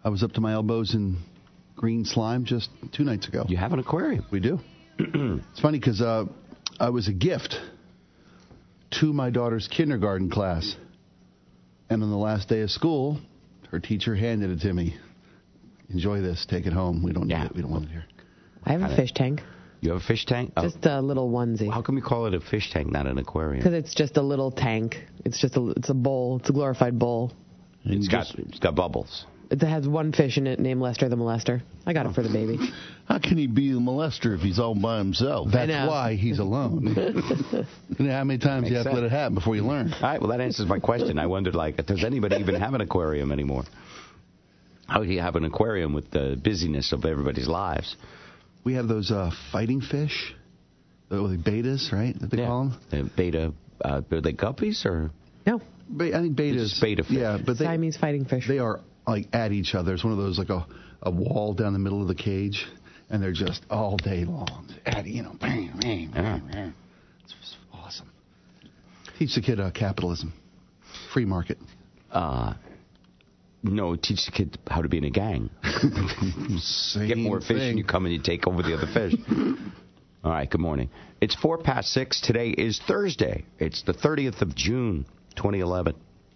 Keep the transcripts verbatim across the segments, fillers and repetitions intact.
I was up to my elbows in green slime just two nights ago. You have an aquarium. We do. It's funny because uh, I was a gift to my daughter's kindergarten class. And on the last day of school, her teacher handed it to me. Enjoy this. Take it home. We don't need Yeah. it. We don't want it here. I have a fish tank. You have a fish tank? Oh. Just a little onesie. How come you call it a fish tank, not an aquarium? Because it's just a little tank. It's just a, it's a bowl. It's a glorified bowl. It's got, it's got bubbles. It has one fish in it named Lester the Molester. I got it for the baby. How can he be a molester if he's all by himself? That's why he's alone. You know how many times Makes you have sense. to let it happen before you learn? All right, well, that answers my question. I wondered, like, does anybody even have an aquarium anymore? How do you have an aquarium with the busyness of everybody's lives? We have those uh, fighting fish, the the betas, right? That they Yeah. call them. The beta, uh, are they guppies or? No. Be- I think betas. It's beta fish. Yeah, but they, Siamese fighting fish. they are like at each other. It's one of those like a, a wall down the middle of the cage, and they're just all day long at you know. Bang, bang, bang, bang. It's just awesome. Teach the kid uh, capitalism, free market. Uh, no, teach the kid how to be in a gang. Same Get more fish thing. and you come and you take over the other fish. All right, good morning. It's four past six. Today is Thursday. It's the thirtieth of June, twenty eleven.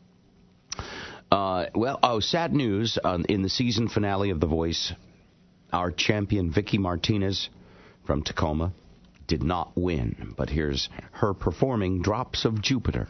Uh, well, oh, sad news. Um, in the season finale of The Voice, our champion, Vicky Martinez from Tacoma, did not win. But here's her performing Drops of Jupiter.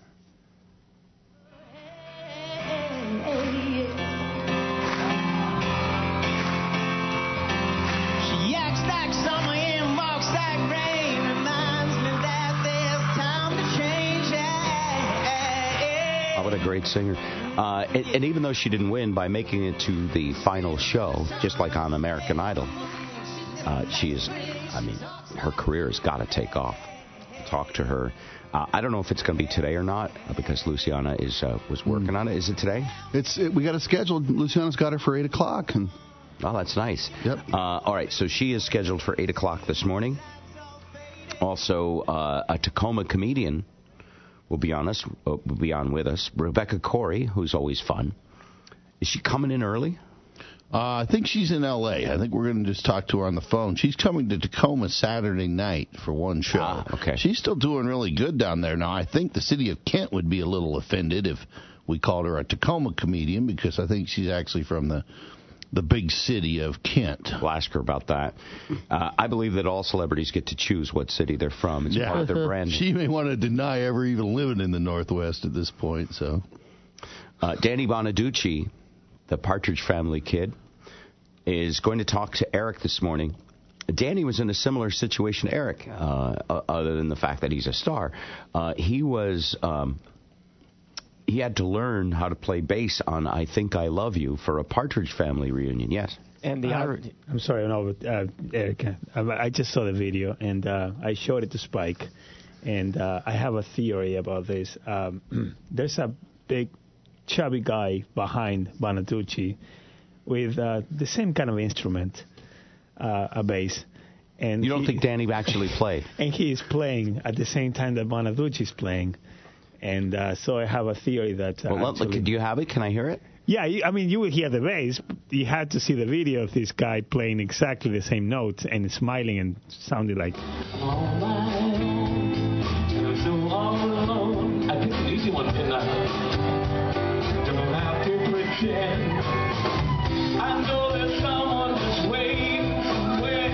She acts like summer and walks like rain. Reminds me that there's time to change. Yeah, yeah, Oh, what a great singer. Uh, and, and even though she didn't win, by making it to the final show, just like on American Idol, uh, she is, I mean, her career has got to take off. Talk to her. Uh, I don't know if it's going to be today or not, uh, because Luciana is uh, was working on it. Is it today? It's it, we got it scheduled. Luciana's got her for eight o'clock, and Oh, that's nice. Yep. Uh, all right, so she is scheduled for eight o'clock this morning. Also, uh, a Tacoma comedian will be on us. Uh, will be on with us. Rebecca Corey, who's always fun. Is she coming in early? Uh, I think she's in L A. I think we're going to just talk to her on the phone. She's coming to Tacoma Saturday night for one show. Ah, okay. She's still doing really good down there. Now, I think the city of Kent would be a little offended if we called her a Tacoma comedian, because I think she's actually from the the big city of Kent. We'll ask her about that. Uh, I believe that all celebrities get to choose what city they're from. It's part of their branding. She may want to deny ever even living in the Northwest at this point. So, Uh, Danny Bonaducci, the Partridge Family kid, is going to talk to Eric this morning. Danny was in a similar situation to Eric, uh, other than the fact that he's a star. Uh, he was... Um, He had to learn how to play bass on I Think I Love You for a Partridge Family reunion, yes. And the uh, I'm sorry, no, uh, Erica. I, I just saw the video, and uh, I showed it to Spike. And uh, I have a theory about this. Um, there's a big, chubby guy behind Bonaducci with uh, the same kind of instrument, uh, a bass. And you don't he, think Danny actually played? And he is playing at the same time that Bonaducci is playing. And uh, so I have a theory that... Uh, well, actually, look, do you have it? Can I hear it? Yeah, you, I mean, you would hear the bass. You had to see the video of this guy playing exactly the same notes and smiling and sounding like... I picked an easy one, didn't I? Don't have to pretend. I know there's someone just waiting somewhere.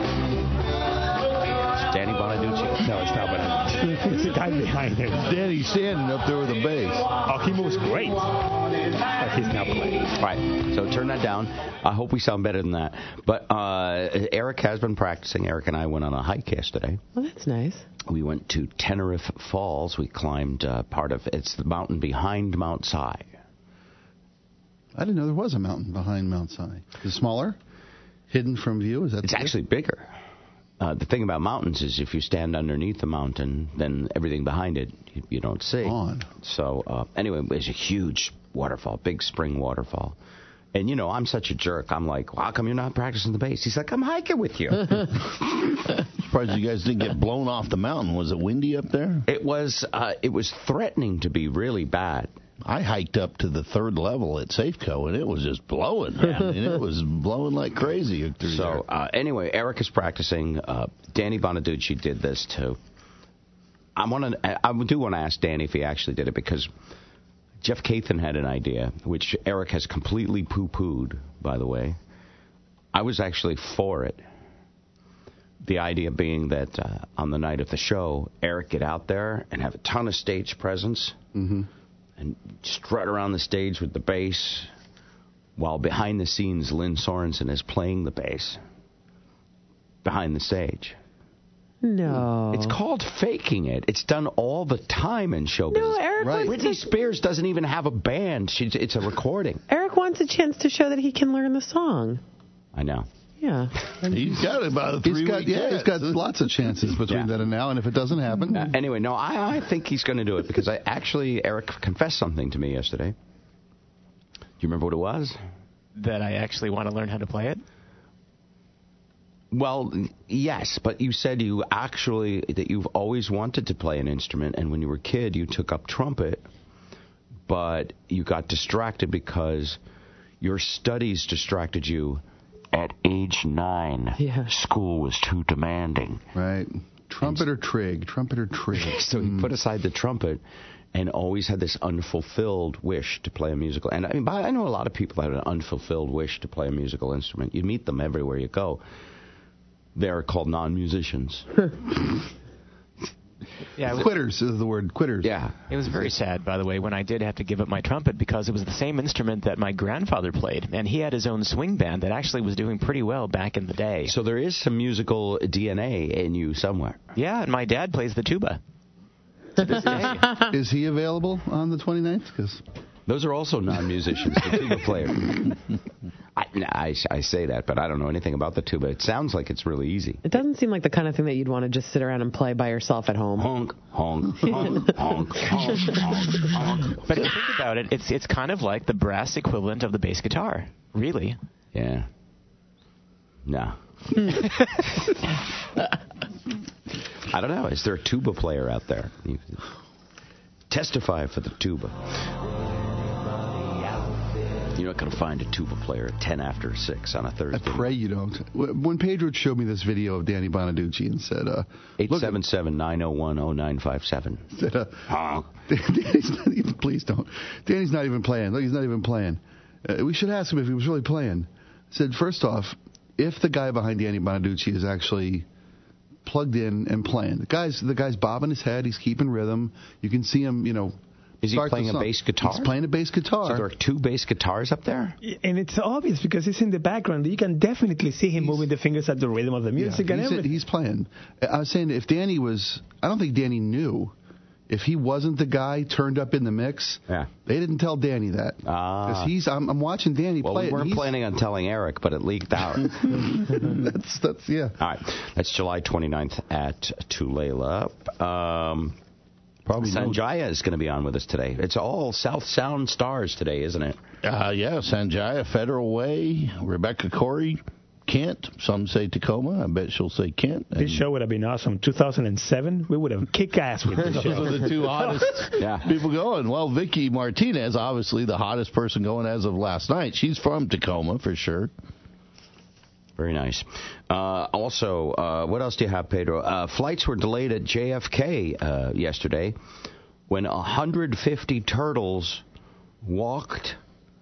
Danny Bonaducci. No, it's not Bonaducci. It's the guy behind him. Danny's standing up there with a bass. Oh, he moves great. But he's not playing. All right, so turn that down. I hope we sound better than that. But uh, Eric has been practicing. Eric and I went on a hike yesterday. Well, that's nice. We went to Tenerife Falls. We climbed uh, part of it's the mountain behind Mount Si. I didn't know there was a mountain behind Mount Si. Is it smaller? Hidden from view? Is that It's the actually bigger. Uh, the thing about mountains is if you stand underneath the mountain, then everything behind it you, you don't see. On. So uh, anyway, it's a huge waterfall, big spring waterfall. And, you know, I'm such a jerk. I'm like, well, how come you're not practicing the bass? He's like, I'm hiking with you. Surprised you guys didn't get blown off the mountain. Was it windy up there? It was uh, it was threatening to be really bad. I hiked up to the third level at Safeco, and it was just blowing, man. And it was blowing like crazy through So, uh, anyway, Eric is practicing. Uh, Danny Bonaducci did this, too. I want to. I do want to ask Danny if he actually did it, because Jeff Kathan had an idea, which Eric has completely poo-pooed, by the way. I was actually for it. The idea being that uh, on the night of the show, Eric get out there and have a ton of stage presence Mm-hmm. and strut around the stage with the bass, while behind the scenes, Lynn Sorensen is playing the bass behind the stage. No. It's called faking it. It's done all the time in show business. No, Eric Right. wants Britney to- Spears doesn't even have a band. She's, it's a recording. Eric wants a chance to show that he can learn the song. I know. Yeah. He's got about a He's three got, week yeah, he's got lots of chances between Yeah. then and now, and if it doesn't happen, Uh, anyway, no, I, I think he's going to do it, because I actually, Eric confessed something to me yesterday. Do you remember what it was? That I actually want to learn how to play it? Well, yes, but you said you actually, that you've always wanted to play an instrument, and when you were a kid, you took up trumpet, but you got distracted because your studies distracted you at age nine. Yeah. School was too demanding. right? Trumpet or trig? Trumpet or trig? So he put aside the trumpet and always had this unfulfilled wish to play a musical. And I mean, I know a lot of people that have an unfulfilled wish to play a musical instrument. You meet them everywhere you go. They're called non-musicians. Yeah, it was, Quitters is the word. Quitters. Yeah. it was very sad, by the way, when I did have to give up my trumpet, because it was the same instrument that my grandfather played, and he had his own swing band that actually was doing pretty well back in the day. So there is some musical D N A in you somewhere. Yeah, and my dad plays the tuba. To this day. Is he available on the twenty-ninth? Because Those are also non-musicians, the tuba player. I, I, I say that, but I don't know anything about the tuba. It sounds like it's really easy. It doesn't seem like the kind of thing that you'd want to just sit around and play by yourself at home. Honk, honk, honk, honk, honk, honk, honk. But if you think about it, it's it's kind of like the brass equivalent of the bass guitar, really. Yeah. No. I don't know. Is there a tuba player out there? You can testify for the tuba. You're not going to find a tuba player at ten after six on a I Thursday. pray you don't. When Pedro showed me this video of Danny Bonaducci and said, uh, eight look, seven seven, nine oh one, oh nine five seven. said, uh, Danny's not even, please don't. Danny's not even playing. Look, he's not even playing. Uh, we should ask him if he was really playing. I said, first off, if the guy behind Danny Bonaducci is actually plugged in and playing, the guy's the guy's bobbing his head. He's keeping rhythm. You can see him, you know. Is he start the playing a song. bass guitar? He's playing a bass guitar. So there are two bass guitars up there? And it's obvious because it's in the background. You can definitely see him moving the fingers at the rhythm of the music Yeah, and he's, everything. he's playing. I was saying if Danny was, I don't think Danny knew. If he wasn't the guy turned up in the mix, Yeah. they didn't tell Danny that. Ah. Because he's, I'm, I'm watching Danny Well, play we it. and weren't he's- planning on telling Eric, but it leaked out. that's, that's, yeah. All right. That's July twenty-ninth at Tulalip. Um, Probably no- Sanjaya is going to be on with us today. It's all South Sound stars today, isn't it? Uh, yeah, Sanjaya, Federal Way, Rebecca Corey, Kent. Some say Tacoma. I bet she'll say Kent. This And show would have been awesome. two thousand seven, we would have kicked ass with this those show. are the two hottest Yeah. people going. Well, Vicky Martinez, obviously the hottest person going as of last night. She's from Tacoma for sure. Very nice. Uh, also, uh, what else do you have, Pedro? Uh, flights were delayed at J F K uh, yesterday when one hundred fifty turtles walked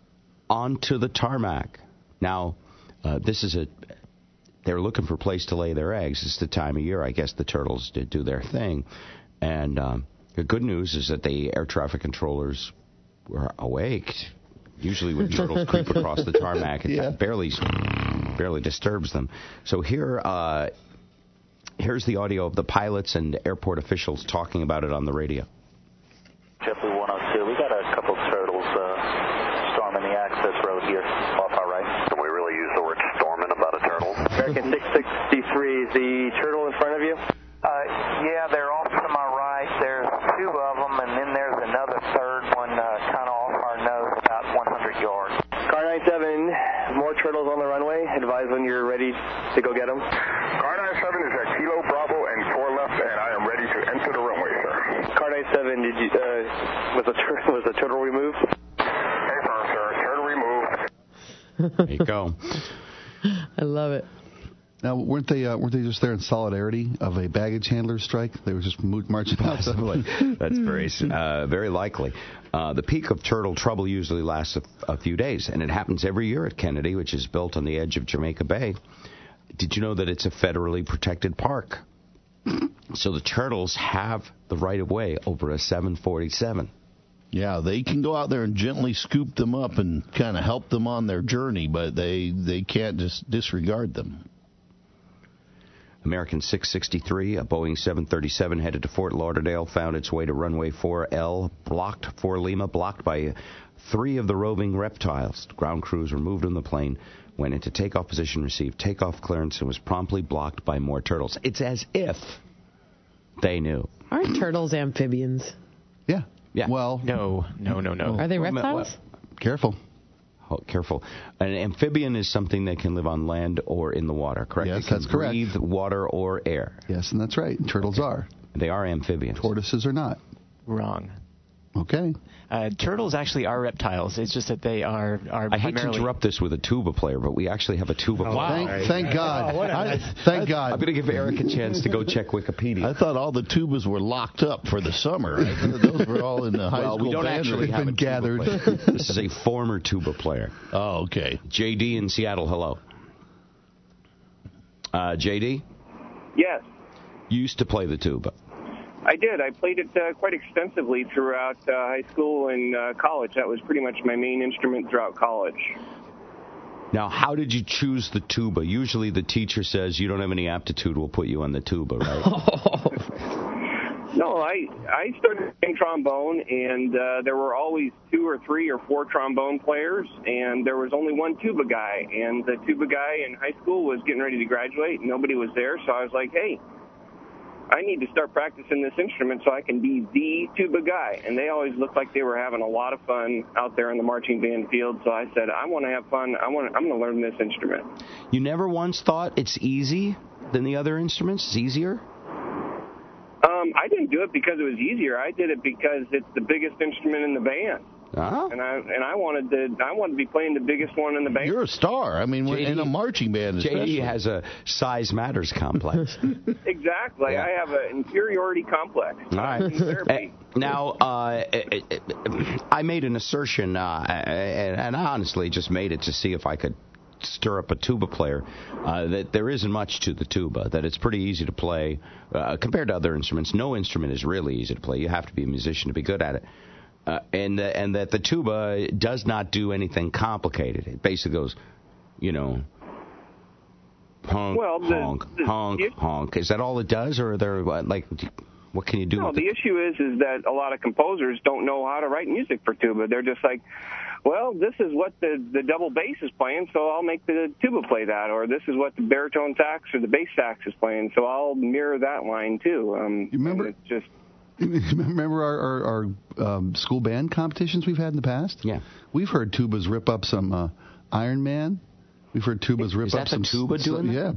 onto the tarmac. Now, uh, this is a... They're looking for a place to lay their eggs. It's the time of year, I guess, the turtles did do their thing. And um, the good news is that the air traffic controllers were awake. Usually when turtles creep across the tarmac, it Yeah. barely barely disturbs them. So here, uh, here's the audio of the pilots and airport officials talking about it on the radio. JetBlue one oh two, we got a couple of turtles uh, storming the access road here off our right. Can we really use the word storming about a turtle? American six sixty-three, is the turtle in front of you? Uh, yeah, they're off to my right. There's two of them, and then there's another third one uh, kind of off our nose about one hundred yards. Car ninety-seven, more turtles on the runway. Advise when you're ready to go get them. Car ninety-seven is at Kilo Bravo and four left, and I am ready to enter the runway, sir. Car ninety-seven. thirty-seven, did you, uh, was the, tur- was the turtle removed? Affirm, sir. Turtle removed. There you go. I love it. Now, weren't they uh, weren't they just there in solidarity of a baggage handler strike? They were just mo- marching out. Possibly. That's very uh, very likely. Uh, the peak of turtle trouble usually lasts a, a few days, and it happens every year at Kennedy, which is built on the edge of Jamaica Bay. Did you know that it's a federally protected park? So the turtles have the right of way over a seven forty-seven. Yeah, they can go out there and gently scoop them up and kind of help them on their journey, but they, they can't just disregard them. American six sixty-three, a Boeing seven thirty-seven headed to Fort Lauderdale, found its way to runway four L, blocked for Lima, blocked by three of the roving reptiles. Ground crews removed from the plane, went into takeoff position, received takeoff clearance, and was promptly blocked by more turtles. It's as if they knew. Aren't turtles amphibians? Yeah. Yeah. Well, No, no, no, no. Are they Well, reptiles? careful. Oh, careful. An amphibian is something that can live on land or in the water, correct? Yes, It can that's correct. breathe water or air. Yes, and that's right. Turtles are. They are amphibians. Tortoises are not. Wrong. Okay. Uh, turtles actually are reptiles. It's just that they are are I hate to primarily. interrupt this with a tuba player, but we actually have a tuba player. Thank, thank God. Oh, what a I- nice- thank God. I'm going to give Eric a chance to go check I Wikipedia. thought all the tubas were locked up for the summer. I thought those were all in the high Well, school we don't band actually room. have been a tuba gathered. player. This is a former tuba player. Oh, okay. J D in Seattle, hello. Uh, J D, Yes. you used to play the tuba. I did. I played it uh, quite extensively throughout uh, high school and uh, college. That was pretty much my main instrument throughout college. Now, how did you choose the tuba? Usually the teacher says you don't have any aptitude, we'll put you on the tuba, right? No, I I started playing trombone, and uh, there were always two or three or four trombone players, and there was only one tuba guy. And the tuba guy in high school was getting ready to graduate, and nobody was there, so I was like, hey, I need to start practicing this instrument so I can be the tuba guy. And they always looked like they were having a lot of fun out there in the marching band field. So I said, I want to have fun. I want. I'm going to learn this instrument. You never once thought it's easy than the other instruments? It's easier? Um, I didn't do it because it was easier. I did it because it's the biggest instrument in the band. Uh-huh. And I and I wanted to I wanted to be playing the biggest one in the band. You're a star. I mean, J D in a marching band especially. J D has a size matters complex. Exactly. Yeah. I have an inferiority complex. All right. In therapy. Uh, Now, uh, it- it- I made an assertion, uh, and and I honestly just made it to see if I could stir up a tuba player, uh, that there isn't much to the tuba, that it's pretty easy to play uh, compared to other instruments. No instrument is really easy to play. You have to be a musician to be good at it. Uh, and, uh, and that the tuba does not do anything complicated. It basically goes, you know, honk, Well, the- honk, the- honk, the- honk. Is that all it does, or are there, uh, like, what can you do No, with the it? issue is is that a lot of composers don't know how to write music for tuba. They're just like, well, this is what the the double bass is playing, so I'll make the tuba play that, or this is what the baritone sax or the bass sax is playing, so I'll mirror that line too. Um, You remember- and It's just Remember our, our, our um, school band competitions we've had in the past? Yeah. We've heard tubas rip up some uh, Iron Man. We've heard tubas rip Is up that the some tuba s- doing that? Yeah.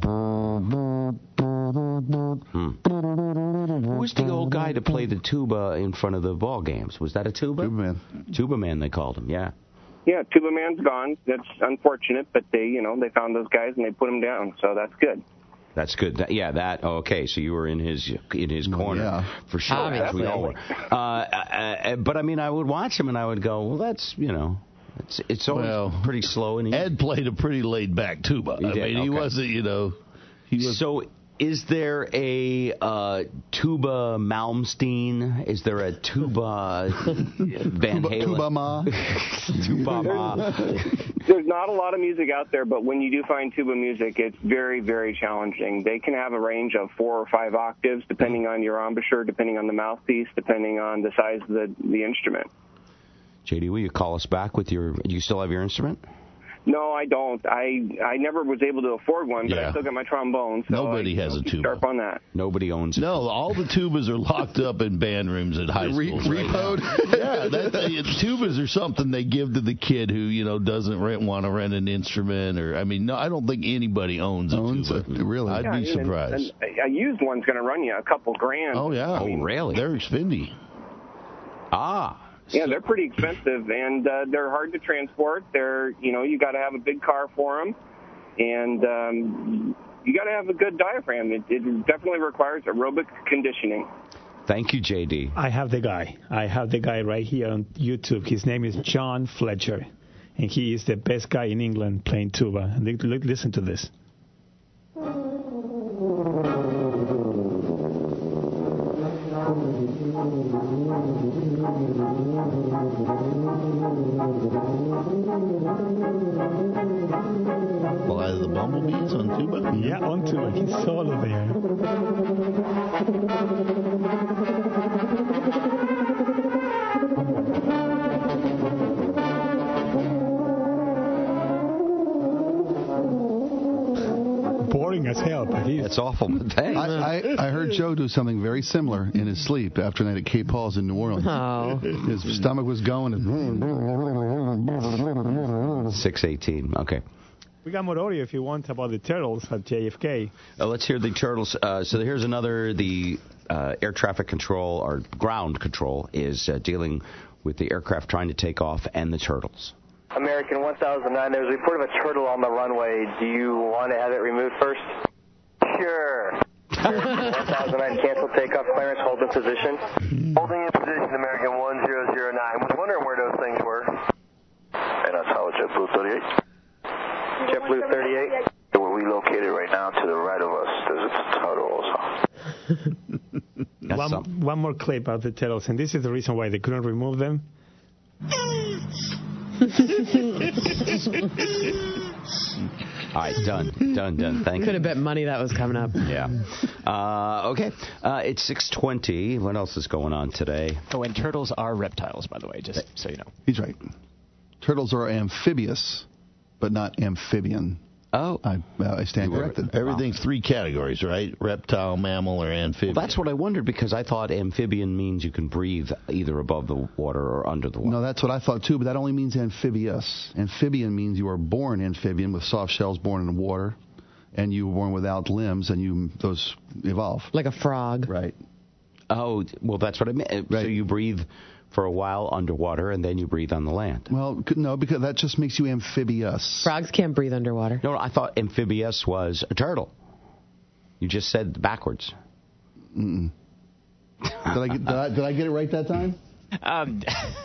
Who was the old guy to play the tuba in front of the ball games? Was that a tuba? Tuba man. Tuba man, they called him, yeah. yeah, tuba man's gone. That's unfortunate, but they you know they found those guys and they put them down, so that's good. That's good. That, yeah, that. Oh, okay, so you were in his in his corner yeah. for sure. As we all were. Uh, uh, but I mean, I would watch him and I would go, well, that's you know, it's it's always Well, pretty slow and easy. Ed played a pretty laid back tuba. He I did, mean, he okay. wasn't, you know, he was. So, is there a uh, tuba Malmsteen? Is there a tuba Van Tuba, Halen? tuba ma. Tuba Ma. There's not a lot of music out there, but when you do find tuba music, it's very, very challenging. They can have a range of four or five octaves, depending on your embouchure, depending on the mouthpiece, depending on the size of the, the instrument. J D, will you call us back with your? Do you still have your instrument? No, I don't. I I never was able to afford one, but Yeah. I still got my trombone. So Nobody I, has I'll a keep tuba. Sharp on that. Nobody owns it. No, all the tubas are locked up in band rooms at high Re- schools. right now. repoed. Yeah, that, uh, tubas are something they give to the kid who you know doesn't rent, want to rent an instrument, or I mean, no, I don't think anybody owns a Owns tuba. it, really. I'd Yeah, be and- surprised. and a used one's going to run you a couple grand. Oh yeah, Oh, really? They're expendy. Ah. Yeah, they're pretty expensive, and uh, they're hard to transport. They're, you know, you got to have a big car for them, and um, you got to have a good diaphragm. It, it definitely requires aerobic conditioning. Thank you, J D. I have the guy. I have the guy right here on YouTube. His name is John Fletcher, and he is the best guy in England playing tuba. Listen to this. Fly the bumblebees on tuba? Yeah, on tuba. He's solo there. Boring as hell, but he's... That's awful, but thanks. I, I, I heard Joe do something very similar in his sleep after a night at Cape Paul's in New Orleans. Oh. His stomach was going. And six eighteen, okay. We got more audio if you want about the turtles at J F K. Uh, let's hear the turtles. Uh, so here's another, the uh, air traffic control, or ground control, is uh, dealing with the aircraft trying to take off and the turtles. American one thousand nine, there's a report of a turtle on the runway. Do you want to have it removed first? Sure. one thousand nine, cancel takeoff clearance, hold in position. Holding in position, American one zero zero nine. Was wondering where those things were. And that's how JetBlue thirty-eight. JetBlue thirty-eight. We're relocated right now to the right of us. There's a turtle also. One, one more clip of the turtles, and this is the reason why they couldn't remove them. All right, done, done, done. Thank you. Could have bet money that was coming up. Yeah. Uh, okay. Uh, it's six twenty. What else is going on today? Oh, and turtles are reptiles, by the way, just so you know. he's right. Turtles are amphibious, but not amphibian. Oh. I, uh, I stand corrected. Everything's three categories, right? Reptile, mammal, or amphibian. Well, that's what I wondered, because I thought amphibian means you can breathe either above the water or under the water. No, that's what I thought too, but that only means amphibious. Amphibian means you are born amphibian with soft shells, born in the water, and you were born without limbs, and you those evolve. Like a frog. Right. Oh, well, that's what I meant. Right. So you breathe for a while underwater, and then you breathe on the land. Well, c- no, because that just makes you amphibious. Frogs can't breathe underwater. No, I thought amphibious was a turtle. You just said backwards. Mm-mm. Did I, get, did, I, did I get it right that time? Um,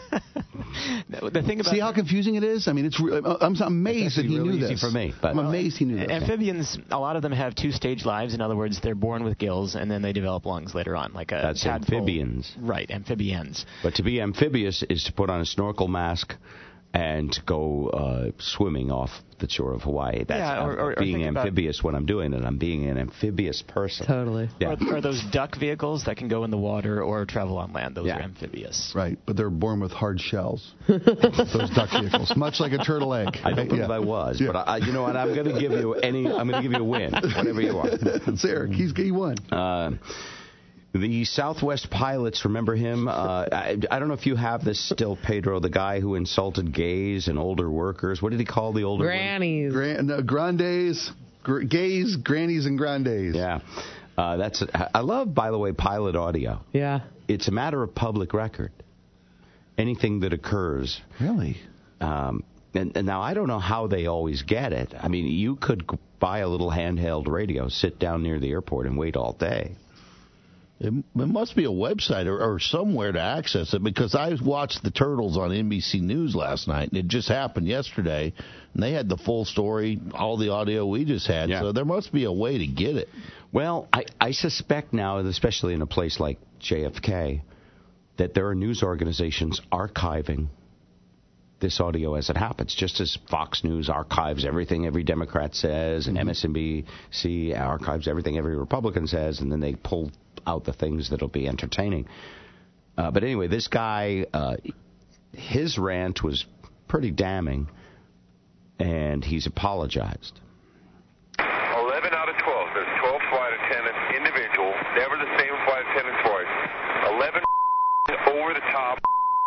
the thing about See how confusing it is? I mean, it's. Re- I'm amazed that he really knew easy this. for me, but I'm amazed he knew this. amphibians, a lot of them have two-stage lives. In other words, they're born with gills, and then they develop lungs later on, like a That's tadpole. amphibians. Right, amphibians. But to be amphibious is to put on a snorkel mask and to go uh, swimming off the shore of Hawaii. That's Yeah, or- I'm or- or being think about- amphibious when I'm doing it. I'm being an amphibious person. Totally. Yeah. Or, or those duck vehicles that can go in the water or travel on land. Those Yeah. are amphibious. Right, but they're born with hard shells. Those duck vehicles, much like a turtle egg. I don't believe Yeah. I was, Yeah. but I, you know what? I'm going to give you any. I'm going to give you a win, whatever you want. It's Eric. He's he won. Uh, the Southwest pilots, remember him? Uh, I, I don't know if you have this still, Pedro, the guy who insulted gays and older workers. What did he call the older Grannies. Gran- no, grandes, gr- gays, grannies, and grandes. Yeah. Uh, that's. I love, by the way, pilot audio. Yeah. It's a matter of public record. Anything that occurs. Really? Um, and, and now I don't know how they always get it. I mean, you could g- buy a little handheld radio, sit down near the airport, and wait all day. It, it must be a website or, or somewhere to access it, because I watched the Turtles on N B C News last night, and it just happened yesterday, and they had the full story, all the audio we just had, Yeah. so there must be a way to get it. Well, I, I suspect now, especially in a place like J F K, that there are news organizations archiving this audio as it happens, just as Fox News archives everything every Democrat says, and mm-hmm. M S N B C archives everything every Republican says, and then they pull out the things that'll be entertaining. Uh, but anyway, this guy, uh, his rant was pretty damning, and he's apologized. eleven out of twelve. There's twelve flight attendants, individual, never the same flight attendant twice. eleven over the top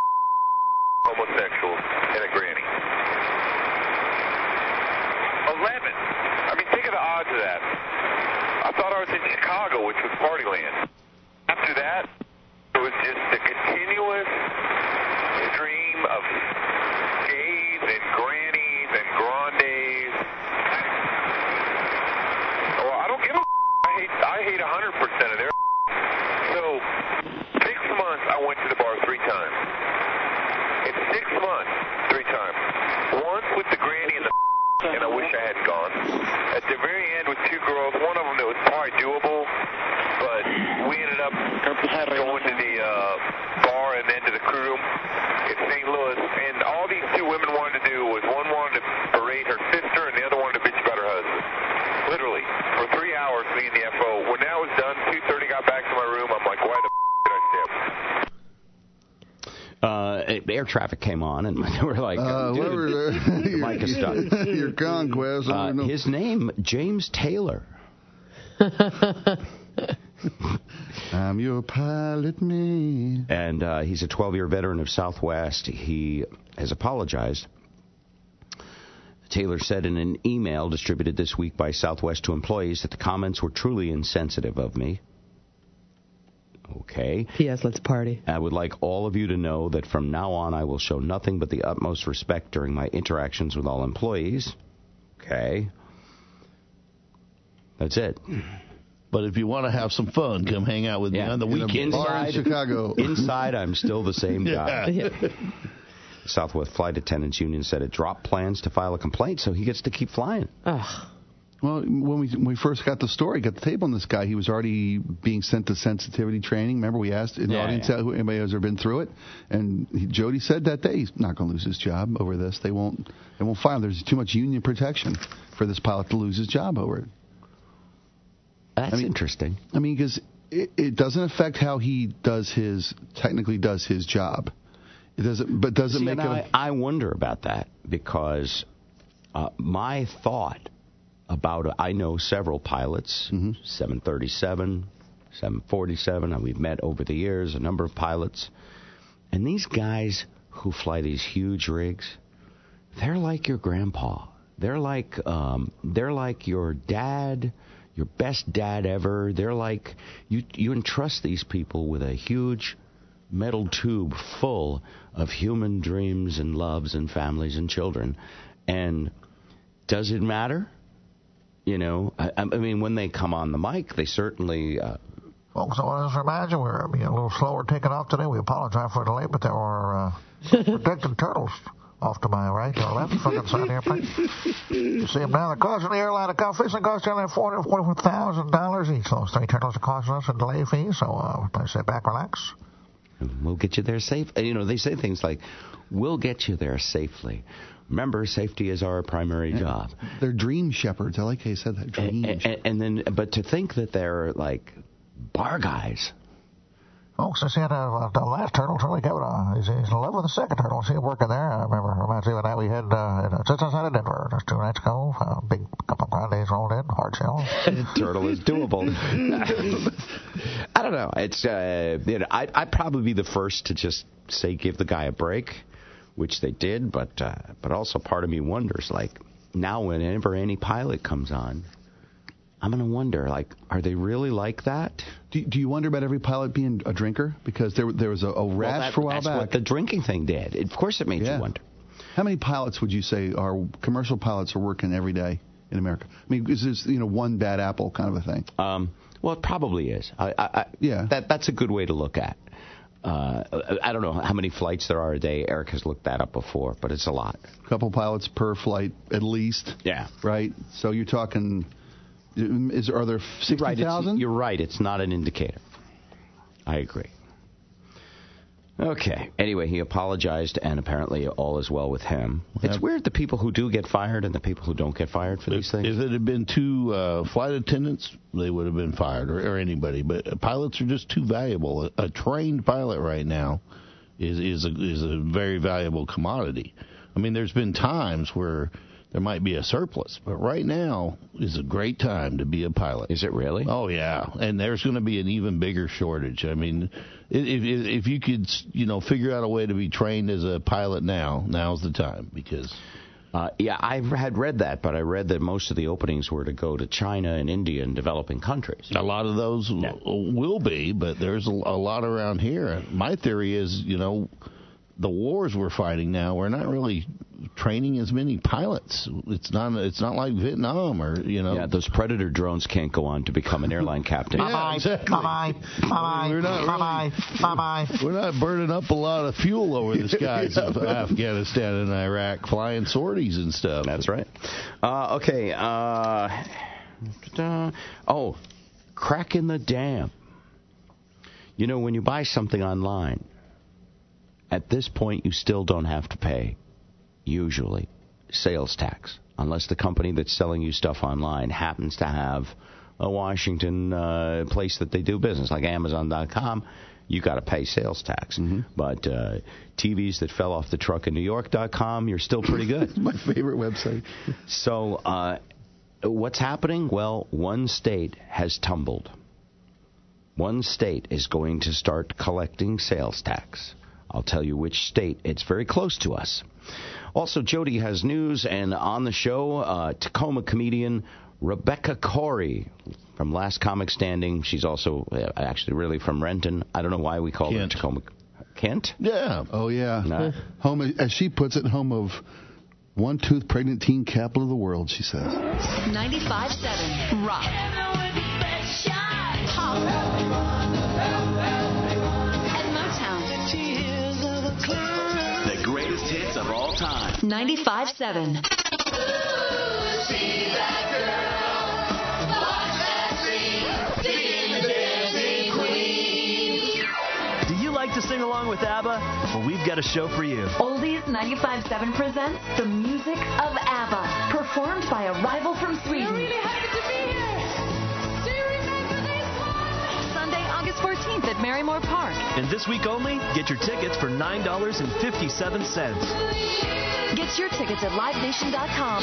homosexuals and a granny. eleven. I mean, think of the odds of that. I thought I was in Chicago, which was Partyland. After that, it was just the continuous air traffic came on, and they were like, Uh, dude, whatever, the mic is stuck. Your conquest. I Uh, don't know. his name, James Taylor. I'm your pilot, man. And uh, he's a twelve-year veteran of Southwest. He has apologized. Taylor said in an email distributed this week by Southwest to employees that the comments were truly insensitive of me. Okay. P S. Let's party. I would like all of you to know that from now on I will show nothing but the utmost respect during my interactions with all employees. Okay. That's it. But if you want to have some fun, come hang out with Yeah. me on the In a weekend. bar in Chicago. Inside, I'm still the same guy. Yeah. Southwest Flight Attendants Union said it dropped plans to file a complaint, so he gets to keep flying. Ugh. Well, when we when we first got the story, got the tape on this guy, he was already being sent to sensitivity training. Remember, we asked in the Yeah, audience yeah. who anybody has ever been through it, and he, Jody said that day he's not going to lose his job over this. They won't they won't fire him. There's too much union protection for this pilot to lose his job over it. That's I mean- interesting. I mean, because it, it doesn't affect how he does his technically does his job. It doesn't, but doesn't See, make and it. I, I wonder about that because uh, my thought about it, I know several pilots, Mm-hmm. seven thirty-seven, seven forty-seven, and we've met over the years a number of pilots, and these guys who fly these huge rigs, they're like your grandpa. They're like um, they're like your dad, your best dad ever. They're like you. You entrust these people with a huge metal tube full of human dreams and loves and families and children. And does it matter? You know, I, I mean, when they come on the mic, they certainly. Uh, Folks, I want to remind you we're being a little slower taking off today. We apologize for the delay, but there were uh, protected turtles off to my right or left, front and side of the airplane. You see them now. The cost of the airline accomplice and cost airline four hundred forty-four thousand dollars each. Those three turtles are costing us a delay fee, so uh, please sit back, relax. We'll get you there safe. You know, they say things like, we'll get you there safely. Remember, safety is our primary Yeah. job. They're dream shepherds. I like how you said that. Dream And, and, and then, but to think that they're like bar guys. Folks, I said uh, the last turtle, Charlie Kevin, uh, he's, he's in love with the second turtle. See him working there. I remember, reminds me of that we had uh, just outside of Denver just two nights ago. Uh, big couple of grande rolled in, hard shell. Turtle is doable. I don't know. It's uh, you know, I'd, I'd probably be the first to just say give the guy a break, which they did. But uh, but also part of me wonders, like now whenever any pilot comes on, I'm gonna wonder, like, are they really like that? Do, do you wonder about every pilot being a drinker? Because there there was a, a rash Well, that- for a while that's back. what the drinking thing did. Of course, it made Yeah. you wonder. How many pilots would you say are commercial pilots are working every day in America? I mean, is this you know one bad apple kind of a thing? Um, well, it probably is. I, I, I, Yeah. That that's a good way to look at. Uh, I don't know how many flights there are a day. Eric has looked that up before, but it's a lot. A couple pilots per flight at least. Yeah. Right. So you're talking. Is are there sixty Right, it's- thousand? You're right. It's not an indicator. I agree. Okay. Anyway, he apologized, and apparently all is well with him. It's Yep. weird the people who do get fired and the people who don't get fired for these If, things. if it had been two uh, flight attendants, they would have been fired, or, or anybody. But pilots are just too valuable. A, a trained pilot right now is is a, is a very valuable commodity. I mean, there's been times where there might be a surplus, but right now is a great time to be a pilot. Is it really? Oh yeah, and there's going to be an even bigger shortage. I mean, if, if if you could, you know, figure out a way to be trained as a pilot now, now's the time because. Uh, yeah, I had read that, but I read that most of the openings were to go to China and India and developing countries. A lot of those Yeah. w- will be, but there's a, a lot around here. My theory is, you know, the wars we're fighting now, we're not really training as many pilots. It's not. It's not like Vietnam, or you know. Yeah, those Predator drones can't go on to become an airline captain. Yeah, exactly. Bye-bye. Bye-bye. We're not Bye-bye. Bye-bye. We're not burning up a lot of fuel over the skies of Afghanistan and Iraq, flying sorties and stuff. That's right. Uh, okay. Uh, oh, crack in the dam. You know, when you buy something online, at this point, you still don't have to pay, usually, sales tax, unless the company that's selling you stuff online happens to have a Washington uh, place that they do business, like Amazon dot com. you got to pay sales tax. Mm-hmm. But uh, T Vs that fell off the truck in New York dot com, you're still pretty good. My favorite website. So uh, what's happening? Well, one state has tumbled. One state is going to start collecting sales tax. I'll tell you which state. It's very close to us. Also, Jody has news, and on the show, uh, Tacoma comedian Rebecca Corey from Last Comic Standing. She's also uh, actually really from Renton. I don't know why we call Kent. her Tacoma. Kent? Yeah. Oh, yeah. Nah. Home, as she puts it, home of one-tooth pregnant teen capital of the world, she says. ninety-five point seven Rock. And Motown. The greatest hits of all time. ninety-five point seven Do you like to sing along with ABBA? Well, we've got a show for you. Oldies ninety-five point seven presents The Music of ABBA, performed by a rival from Sweden. You're really happy to be here. Do you remember this one? Sunday, August fourteenth at Marymore Park. And this week only, get your tickets for nine dollars and fifty-seven cents. Get your tickets at live nation dot com.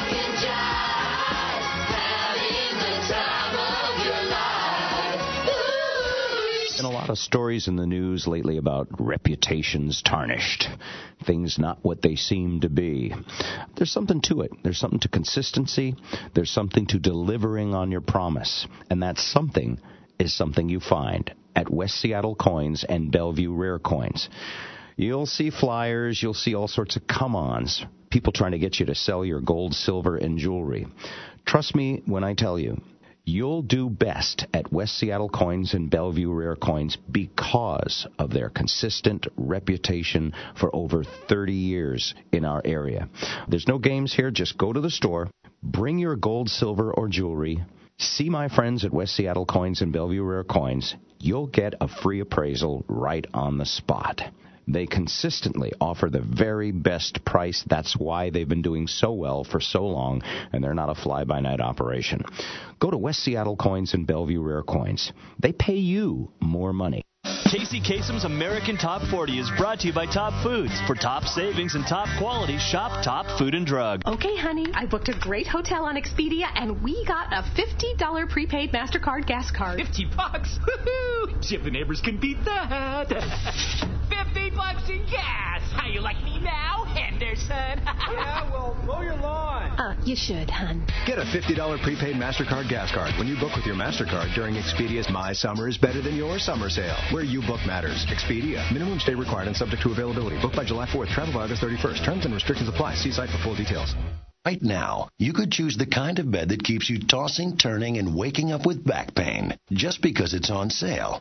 And a lot of stories in the news lately about reputations tarnished, things not what they seem to be. There's something to it. There's something to consistency. There's something to delivering on your promise. And that something is something you find at West Seattle Coins and Bellevue Rare Coins. You'll see flyers. You'll see all sorts of come-ons, people trying to get you to sell your gold, silver, and jewelry. Trust me when I tell you, you'll do best at West Seattle Coins and Bellevue Rare Coins because of their consistent reputation for over thirty years in our area. There's no games here. Just go to the store, bring your gold, silver, or jewelry, see my friends at West Seattle Coins and Bellevue Rare Coins. You'll get a free appraisal right on the spot. They consistently offer the very best price. That's why they've been doing so well for so long, and they're not a fly-by-night operation. Go to West Seattle Coins and Bellevue Rare Coins. They pay you more money. Casey Kasem's American Top forty is brought to you by Top Foods. For top savings and top quality, shop Top Food and Drug. Okay, honey, I booked a great hotel on Expedia, and we got a fifty dollars prepaid MasterCard gas card. fifty bucks? Woohoo! See if the neighbors can beat that. fifty bucks in gas. How you like me now, Henderson? Yeah, well, mow your lawn. Uh, you should, hon. Get a fifty dollars prepaid MasterCard gas card when you book with your MasterCard during Expedia's My Summer is Better Than Your Summer sale, where you book matters. Expedia. Minimum stay required and subject to availability. Book by July fourth. Travel by August thirty-first. Terms and restrictions apply. See site for full details. Right now, you could choose the kind of bed that keeps you tossing, turning, and waking up with back pain just because it's on sale.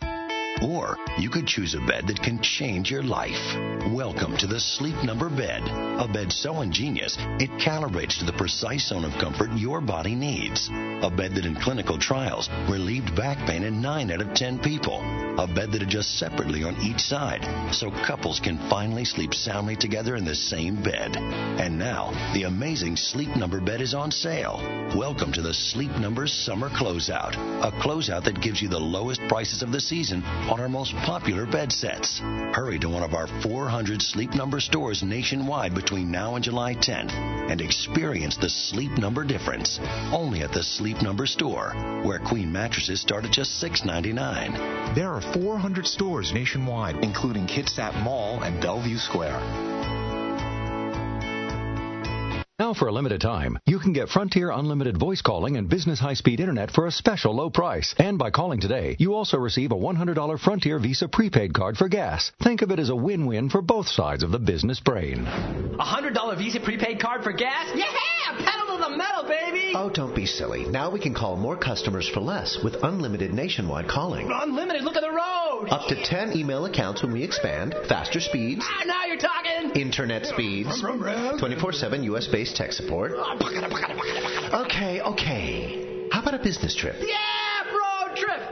Or you could choose a bed that can change your life. Welcome to the Sleep Number bed. A bed so ingenious, it calibrates to the precise zone of comfort your body needs. A bed that in clinical trials relieved back pain in nine out of ten people. A bed that adjusts separately on each side, so couples can finally sleep soundly together in the same bed. And now, the amazing Sleep Number bed is on sale. Welcome to the Sleep Number Summer Closeout. A closeout that gives you the lowest prices of the season on our most popular bed sets. Hurry to one of our four hundred Sleep Number stores nationwide between now and July tenth and experience the Sleep Number difference. Only at the Sleep Number store, where queen mattresses start at just six ninety-nine. There are four hundred stores nationwide, including Kitsap Mall and Bellevue Square. Now for a limited time, you can get Frontier Unlimited voice calling and business high-speed internet for a special low price. And by calling today, you also receive a one hundred dollars Frontier Visa prepaid card for gas. Think of it as a win-win for both sides of the business brain. A one hundred dollars Visa prepaid card for gas? Yeah! Pedal to the metal, baby! Oh, don't be silly. Now we can call more customers for less with unlimited nationwide calling. Unlimited, look at the road! Up to ten email accounts when we expand, faster speeds. Ah, now you're talking! Internet speeds. twenty-four seven U S-based tech support. Okay, okay. How about a business trip? Yeah, road trip!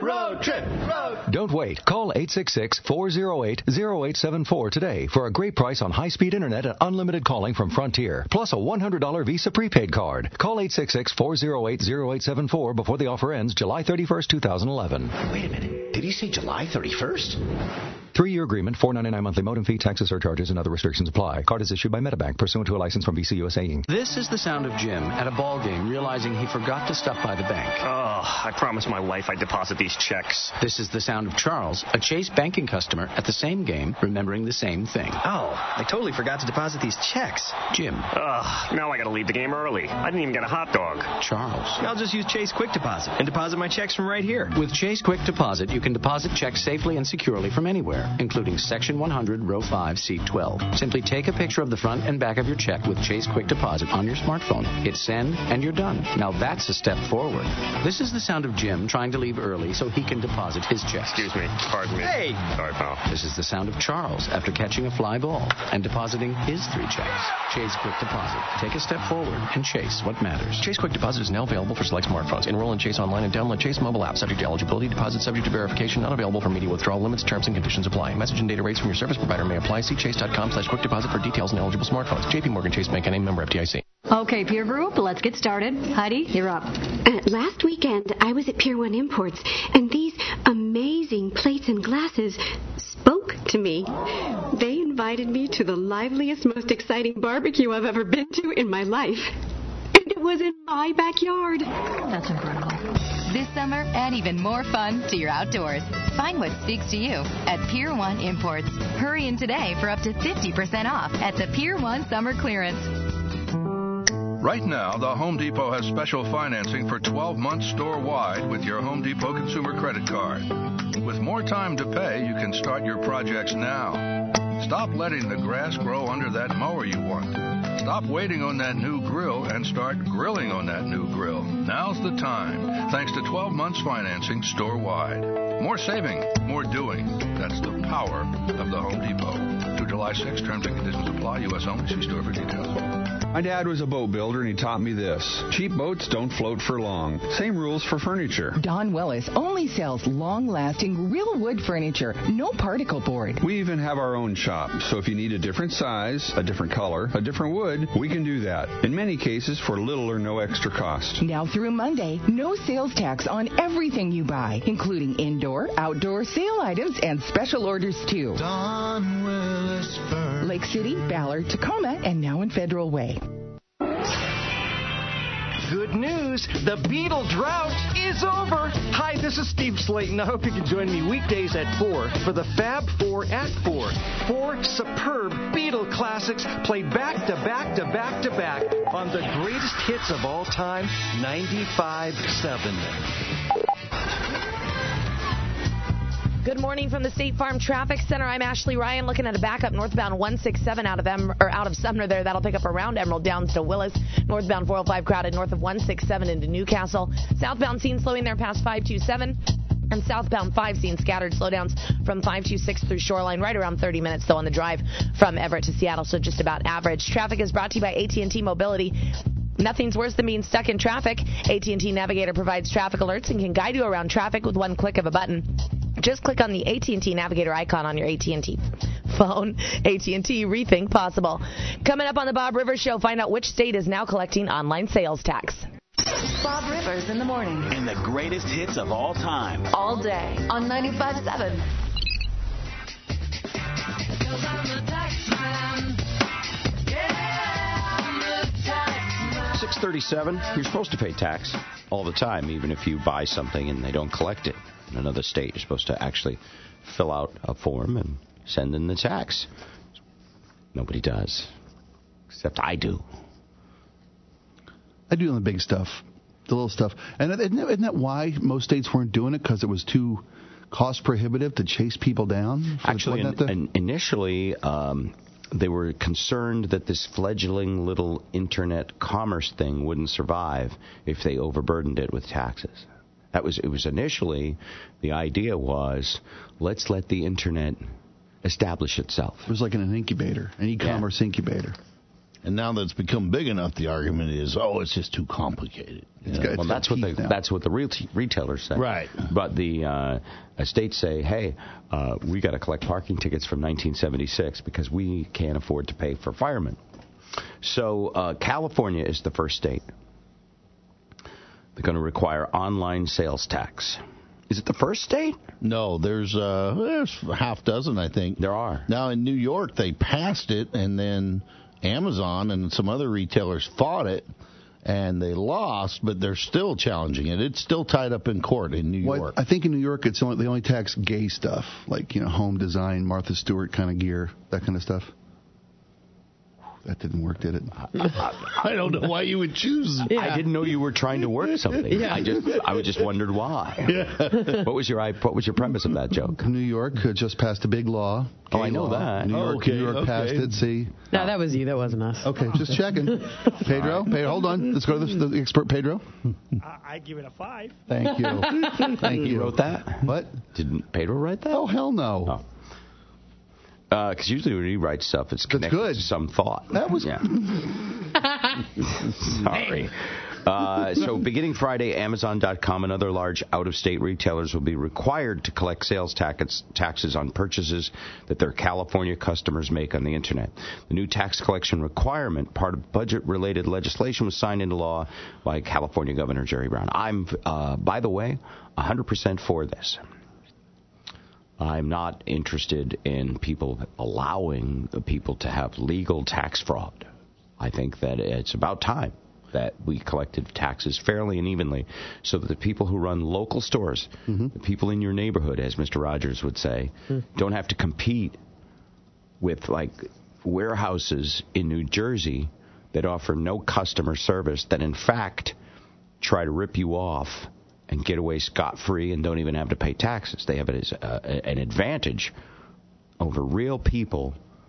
road trip, road. Don't wait. Call eight six six, four oh eight, oh eight seven four today for a great price on high-speed internet and unlimited calling from Frontier, plus a one hundred dollars Visa prepaid card. Call eight six six, four oh eight, oh eight seven four before the offer ends July thirty-first, two thousand eleven. Wait a minute. Did he say July thirty-first? Three-year agreement, four ninety-nine monthly modem fee, taxes, surcharges, and other restrictions apply. Card is issued by MetaBank, pursuant to a license from Visa U S A Incorporated. This is the sound of Jim at a ball game realizing he forgot to stop by the bank. Oh, I promised my wife I'd deposit these checks. This is the sound of Charles, a Chase banking customer at the same game, remembering the same thing. Oh, I totally forgot to deposit these checks. Jim. Ugh, now I gotta leave the game early. I didn't even get a hot dog. Charles. I'll just use Chase Quick Deposit and deposit my checks from right here. With Chase Quick Deposit, you can deposit checks safely and securely from anywhere, including Section one hundred, Row five, Seat twelve. Simply take a picture of the front and back of your check with Chase Quick Deposit on your smartphone. Hit send, and you're done. Now that's a step forward. This is the sound of Jim trying to leave early so he can deposit his checks. Excuse me. Pardon me. Hey! Sorry, pal. This is the sound of Charles after catching a fly ball and depositing his three checks. Chase Quick Deposit. Take a step forward and chase what matters. Chase Quick Deposit is now available for select smartphones. Enroll in Chase online and download Chase mobile app. Subject to eligibility. Deposit subject to verification. Not available for immediate withdrawal. Limits, terms, and conditions apply. Message and data rates from your service provider may apply. See chase.com slash quick deposit for details on eligible smartphones. J P Morgan Chase Bank and a member F D I C. Okay, Peer Group, let's get started. Heidi, you're up. Uh, last weekend, I was at Pier one Imports, and these amazing plates and glasses spoke to me. They invited me to the liveliest, most exciting barbecue I've ever been to in my life. And it was in my backyard. That's incredible. This summer, add even more fun to your outdoors. Find what speaks to you at Pier one Imports. Hurry in today for up to fifty percent off at the Pier one Summer Clearance. Right now, the Home Depot has special financing for twelve months store-wide with your Home Depot Consumer Credit Card. With more time to pay, you can start your projects now. Stop letting the grass grow under that mower you want. Stop waiting on that new grill and start grilling on that new grill. Now's the time, thanks to twelve months financing store-wide. More saving, more doing. That's the power of the Home Depot. Through July sixth, terms and conditions apply. U S only. See store for details. My dad was a boat builder, and he taught me this. Cheap boats don't float for long. Same rules for furniture. Don Willis only sells long-lasting real wood furniture, no particle board. We even have our own shop, so if you need a different size, a different color, a different wood, we can do that. In many cases, for little or no extra cost. Now through Monday, no sales tax on everything you buy, including indoor, outdoor sale items, and special orders, too. Don Willis Furniture. Lake City, Ballard, Tacoma, and now in Federal Way. Good news, the beetle drought is over. Hi, this is Steve Slayton. I hope you can join me weekdays at four for the Fab Four at four. Four superb Beatle classics played back to back to back to back on the greatest hits of all time, ninety-five point seven. Good morning from the State Farm Traffic Center. I'm Ashley Ryan, looking at a backup northbound one sixty-seven out of em- or out of Sumner there. That'll pick up around Emerald down to Willis. Northbound four oh five crowded north of one sixty-seven into Newcastle. Southbound seen slowing there past five twenty-seven. And southbound five seen scattered slowdowns from five twenty-six through Shoreline, right around thirty minutes, though, on the drive from Everett to Seattle, so just about average. Traffic is brought to you by A T and T Mobility. Nothing's worse than being stuck in traffic. A T and T Navigator provides traffic alerts and can guide you around traffic with one click of a button. Just click on the A T and T Navigator icon on your A T and T phone. A T and T, rethink possible. Coming up on the Bob Rivers Show, find out which state is now collecting online sales tax. Bob Rivers in the morning. And the greatest hits of all time. All day on ninety-five point seven. six thirty-seven, you're supposed to pay tax all the time, even if you buy something and they don't collect it. In another state, you're supposed to actually fill out a form and send in the tax. Nobody does, except I do. I do on the big stuff, the little stuff. And isn't that, isn't that why most states weren't doing it? Because it was too cost prohibitive to chase people down? Actually, in, the... in, initially, um, they were concerned that this fledgling little internet commerce thing wouldn't survive if they overburdened it with taxes. That was it was initially, the idea was, let's let the internet establish itself. It was like an incubator, an e-commerce yeah. incubator. And now that it's become big enough, the argument is, oh, it's just too complicated. It's got, well, that's what the now. that's what the real retailers say. Right. But the uh, states say, hey, uh, we got to collect parking tickets from nineteen seventy-six because we can't afford to pay for firemen. So uh, California is the first state. They're going to require online sales tax. Is it the first state? No, there's uh, there's a half dozen, I think. There are. Now, in New York, they passed it, and then Amazon and some other retailers fought it, and they lost, but they're still challenging it. It's still tied up in court in New well, York. I think in New York, it's only, they only tax gay stuff, like, you know, home design, Martha Stewart kind of gear, that kind of stuff. That didn't work, did it? I don't know why you would choose. Yeah. I didn't know you were trying to work something. Yeah. I just, I just wondered why. Yeah. What was your, what was your premise of that joke? New York just passed a big law. Oh, I know law. that. New York, okay, New York okay. passed it. See. No, that was you. That wasn't us. Okay, just checking. Pedro, Pedro, hold on. Let's go to the, the expert, Pedro. I, I give it a five. Thank you. Thank you. You wrote that? What? Didn't Pedro write that? Oh, hell no. Oh. Because uh, usually when he writes stuff, it's connected good. to some thought. That was... Yeah. Sorry. Uh, so beginning Friday, Amazon dot com and other large out-of-state retailers will be required to collect sales tax- taxes on purchases that their California customers make on the Internet. The new tax collection requirement, part of budget-related legislation, was signed into law by California Governor Jerry Brown. I'm, uh, by the way, one hundred percent for this. I'm not interested in people allowing people to have legal tax fraud. I think that it's about time that we collected taxes fairly and evenly so that the people who run local stores, mm-hmm. the people in your neighborhood, as Mister Rogers would say, mm. don't have to compete with, like, warehouses in New Jersey that offer no customer service, that in fact try to rip you off and get away scot-free and don't even have to pay taxes. They have it as uh, an advantage over real people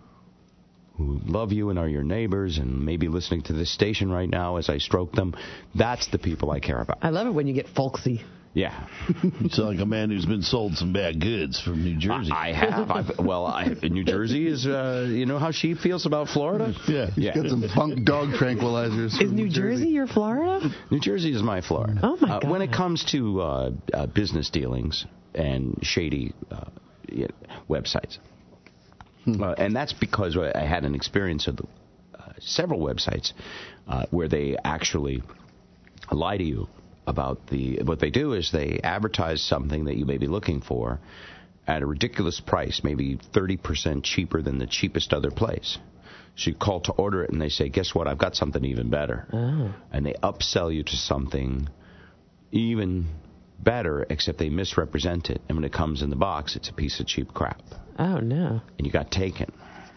who love you and are your neighbors and maybe listening to this station right now as I stroke them. That's the people I care about. I love it when you get folksy. Yeah. You sound like a man who's been sold some bad goods from New Jersey. I, I have. I've, well, I, New Jersey is, uh, you know how she feels about Florida? Yeah. He's yeah. got some punk dog tranquilizers. Is New Jersey, Jersey your Florida? New Jersey is my Florida. Oh, my God. Uh, when it comes to uh, uh, business dealings and shady uh, yeah, websites. Hmm. Uh, and that's because I had an experience of uh, several websites uh, where they actually lie to you about the, what they do is they advertise something that you may be looking for at a ridiculous price, maybe thirty percent cheaper than the cheapest other place. So you call to order it and they say, guess what, I've got something even better. Oh. And they upsell you to something even better, except they misrepresent it. And when it comes in the box, it's a piece of cheap crap. Oh, no. And you got taken.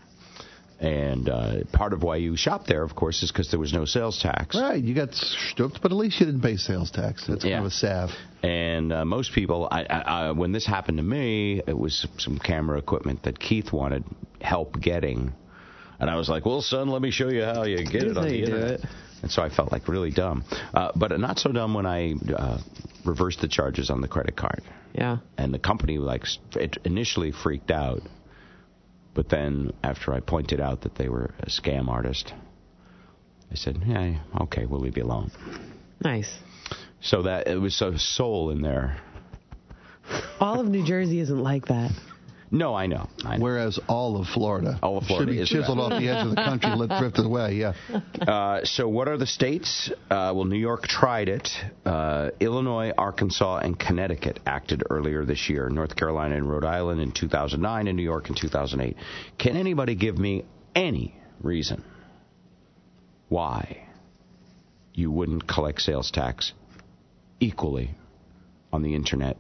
And uh, part of why you shop there, of course, is because there was no sales tax. Right, you got stooped, but at least you didn't pay sales tax. That's yeah. kind of a salve. And uh, most people, I, I, I, when this happened to me, it was some camera equipment that Keith wanted help getting. And I was like, well, son, let me show you how you get it on the internet. And so I felt like really dumb. Uh, but not so dumb when I uh, reversed the charges on the credit card. Yeah. And the company, like, it initially freaked out. But then, after I pointed out that they were a scam artist, I said, yeah, okay, we'll leave you alone. Nice. So that it was a soul in there. All of New Jersey isn't like that. No, I know. I know. Whereas all of Florida, all of Florida should be is chiseled off the edge of the country, let drifted away. Yeah. Uh, so, what are the states? Uh, well, New York tried it. Uh, Illinois, Arkansas, and Connecticut acted earlier this year. North Carolina and Rhode Island in two thousand nine, and New York in two thousand eight. Can anybody give me any reason why you wouldn't collect sales tax equally on the internet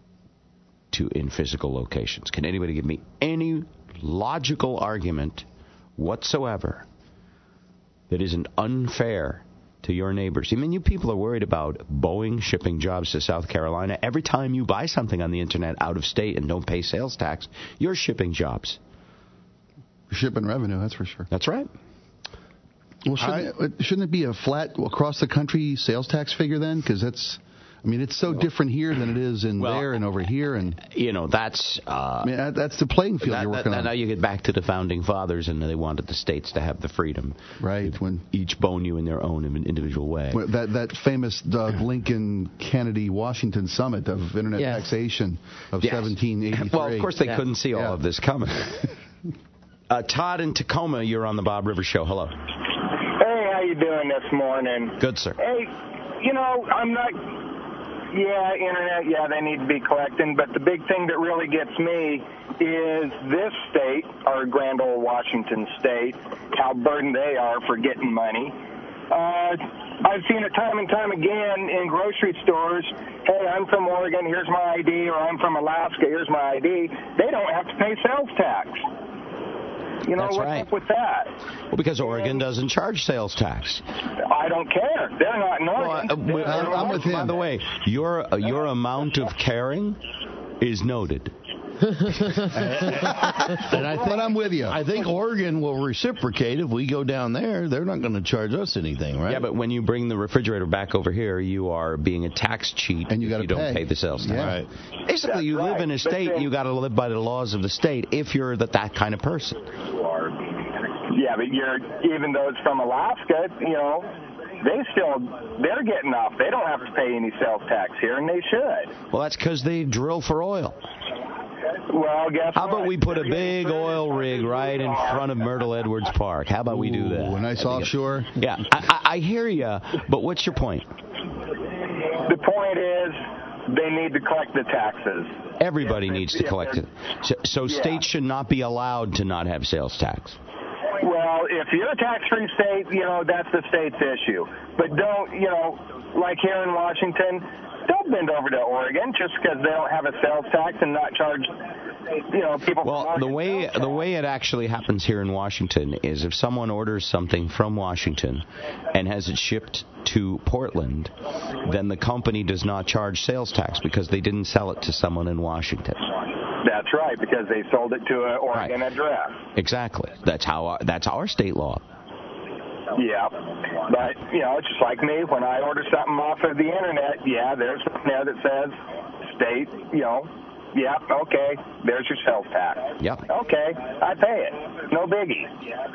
to in physical locations? Can anybody give me any logical argument whatsoever that isn't unfair to your neighbors? I mean, you people are worried about Boeing shipping jobs to South Carolina. Every time you buy something on the internet out of state and don't pay sales tax, you're shipping jobs. Shipping revenue, that's for sure. That's right. Well, shouldn't, I, it, shouldn't it be a flat across the country sales tax figure then? Because that's, I mean, it's so different here than it is in Well, there and over here, and You know, that's uh, I mean, that- that's the playing field that, you're that, working that, on. now you get back to the founding fathers, and they wanted the states to have the freedom, right? When each bone you in their own individual way. Well, That that famous uh, Lincoln Kennedy Washington summit of internet Yes. taxation of Yes. seventeen eighty-three. Well, of course they couldn't see all of this coming. uh, Todd in Tacoma, you're on the Bob Rivers Show. Hello. Hey, how you doing this morning? Good, sir. Hey, you know, I'm not... Yeah, internet, yeah, they need to be collecting, but the big thing that really gets me is this state, our grand old Washington state, how burdened they are for getting money. Uh, I've seen it time and time again in grocery stores. Hey, I'm from Oregon, here's my I D, or I'm from Alaska, here's my I D. They don't have to pay sales tax. You know, That's what's right. up with that? Well, because Oregon doesn't charge sales tax. I don't care. They're not in Oregon. Well, uh, They're I'm with him. By the way, your uh, your amount of caring is noted. And I think, but I'm with you. I think Oregon will reciprocate if we go down there. They're not going to charge us anything, right? Yeah, but when you bring the refrigerator back over here, you are being a tax cheat and you, if you don't pay. pay the sales tax. Yeah. Right. Basically, you live in a state and you got to live by the laws of the state if you're that that kind of person. Yeah, but you're even those from Alaska, you know, they still they're getting off. They don't have to pay any sales tax here, and they should. Well, that's because they drill for oil. Well, guess How what? about we put a big oil rig right in front of Myrtle Edwards Park? How about we do that? Ooh, a nice offshore. Yeah, I, I, I hear you, but what's your point? The point is they need to collect the taxes. Everybody needs to collect it. So, so Yeah. states should not be allowed to not have sales tax. Well, if you're a tax-free state, you know, that's the state's issue. But don't, you know, like here in Washington, don't bend over to Oregon just because they don't have a sales tax and not charge, you know, people. Well, the way the way it actually happens here in Washington is if someone orders something from Washington and has it shipped to Portland, then the company does not charge sales tax because they didn't sell it to someone in Washington. That's right, because they sold it to an Oregon address. Exactly. That's how our, that's our state law. Yeah, but, you know, it's just like me. When I order something off of the Internet, yeah, there's something there that says state, you know, yeah, okay, there's your sales tax. Yep. Okay, I pay it. No biggie.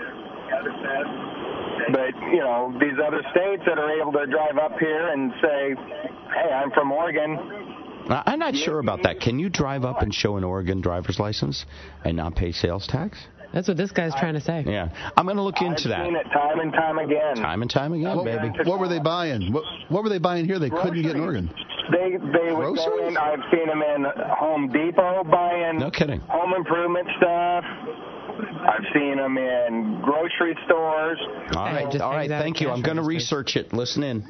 But, you know, these other states that are able to drive up here and say, hey, I'm from Oregon. Now, I'm not sure about that. Can you drive up and show an Oregon driver's license and not pay sales tax? That's what this guy's trying to say. Yeah. I'm going to look into I've that. seen it time and time again. Time and time again, What, baby. what were they buying? What, what were they buying here they couldn't get in Oregon? They they would go in. I've seen them in Home Depot buying No kidding. home improvement stuff. I've seen them in grocery stores. All right, all right. Thank you. I'm going to research it. Listen in.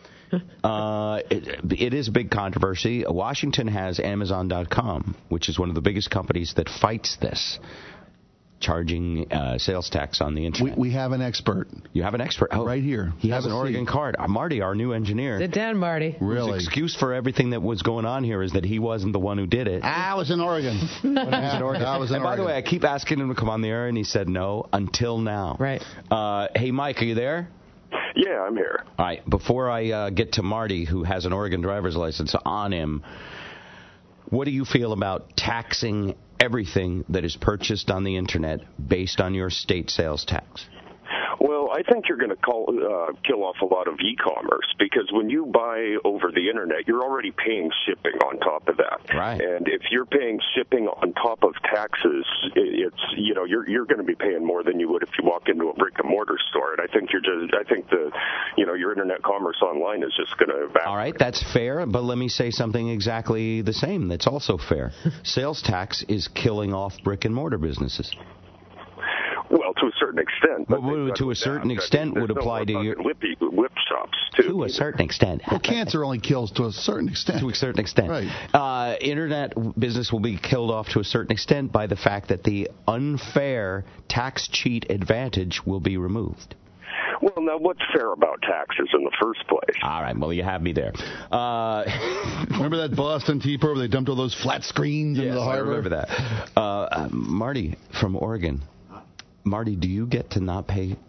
Uh, it, it is a big controversy. Washington has Amazon dot com, which is one of the biggest companies that fights this, charging uh, sales tax on the internet. We, we have an expert. You have an expert? Oh, right here. He has Have an a Oregon seat. card. Uh, Marty, our new engineer. Sit down, Marty. Really? His excuse for everything that was going on here is that he wasn't the one who did it. I was in Oregon. When he was in Oregon. I was in and by the Oregon. way, I keep asking him to come on the air, and he said no until now. Right. Uh, hey, Mike, are you there? Yeah, I'm here. All right. Before I uh, get to Marty, who has an Oregon driver's license on him, what do you feel about taxing everything that is purchased on the internet based on your state sales tax? Well, I think you're going to call, uh, kill off a lot of e-commerce because when you buy over the internet, you're already paying shipping on top of that. Right. And if you're paying shipping on top of taxes, it's you know you're you're going to be paying more than you would if you walk into a brick and mortar store. And I think you're just I think the you know your internet commerce online is just going to evaporate. All right, that's fair, but let me say something exactly the same that's also fair. Sales tax is killing off brick and mortar businesses. Well, to a certain extent. But Well, to a certain extent would apply to your... Whip, whip shops, too. To a certain extent. Well, cancer only kills to a certain extent. To a certain extent. Right. Uh, internet business will be killed off to a certain extent by the fact that the unfair tax cheat advantage will be removed. Well, now, what's fair about taxes in the first place? All right, well, you have me there. Uh, remember that Boston Tea Party where they dumped all those flat screens yes, into the I harbor? remember that. Uh, uh, Marty from Oregon. Marty, do you get to not pay